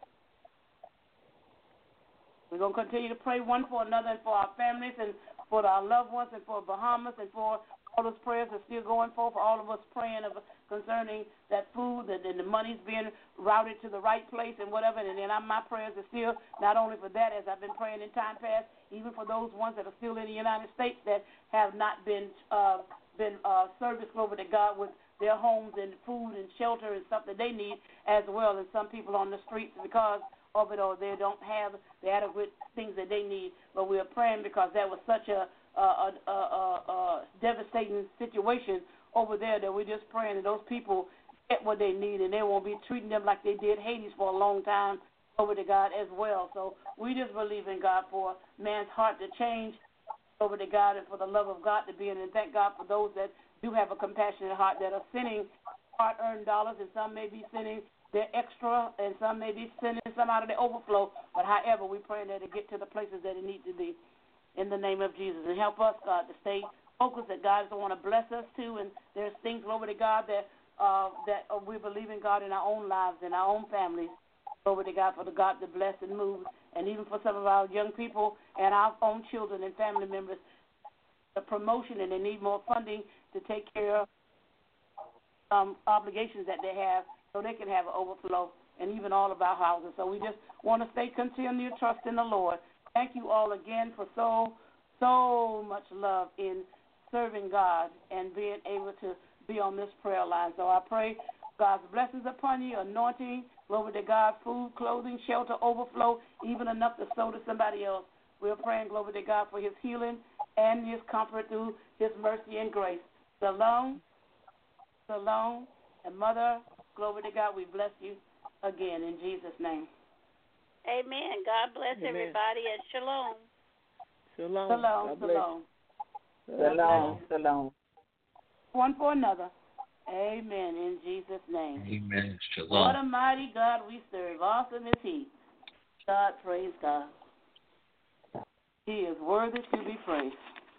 We're going to continue to pray one for another and for our families and for our loved ones and for Bahamas and for all those prayers are still going forth. For all of us praying of, concerning that food and, and the money's being routed to the right place and whatever. And then I, my prayers are still not only for that, as I've been praying in time past, even for those ones that are still in the United States that have not been uh, been uh, serviced over to God with their homes and food and shelter and stuff that they need as well. And some people on the streets because of it, or they don't have the adequate things that they need. But we are praying because that was such a, a, a, a, a devastating situation over there that we're just praying that those people get what they need and they won't be treating them like they did Hades for a long time over to God as well. So we just believe in God for man's heart to change over to God and for the love of God to be in. And thank God for those that do have a compassionate heart that are sending hard-earned dollars, and some may be sending their extra, and some may be sending some out of the overflow. But however, we pray that it get to the places that it needs to be in the name of Jesus. And help us, God, to stay focused that God is the one to bless us too. And there's things, over to God, that uh, that uh, we believe in God in our own lives, in our own families. Over to God for the God to bless and move. And even for some of our young people and our own children and family members, the promotion, and they need more funding to take care of um, obligations that they have so they can have an overflow, and even all of our houses. So we just want to stay continued trust in the Lord. Thank you all again for so, so much love in serving God and being able to be on this prayer line. So I pray God's blessings upon you, anointing, glory to God, food, clothing, shelter, overflow, even enough to sow to somebody else. We're praying, glory to God, for his healing and his comfort through his mercy and grace. Shalom, shalom, and Mother, glory to God, we bless you again in Jesus' name. Amen. God bless Amen. Everybody, and shalom. Shalom. Shalom, shalom. Shalom, shalom. One for another. Amen, in Jesus' name. Amen. Shalom. What a mighty God we serve. Awesome is he. God, praise God. He is worthy to be praised.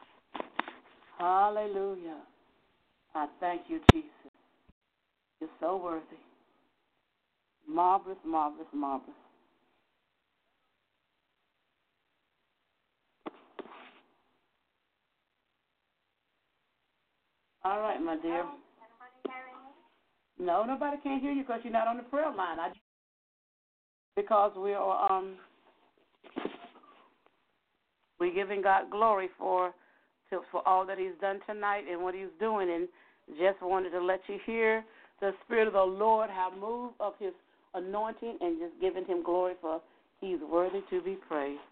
Hallelujah. I thank you, Jesus. You're so worthy. Marvelous, marvelous, marvelous. All right, my dear. No, nobody can hear you because you're not on the prayer line. I, because we are um we're giving God glory for to, for all that he's done tonight and what he's doing, and just wanted to let you hear the Spirit of the Lord have moved of his anointing and just giving him glory for he's worthy to be praised.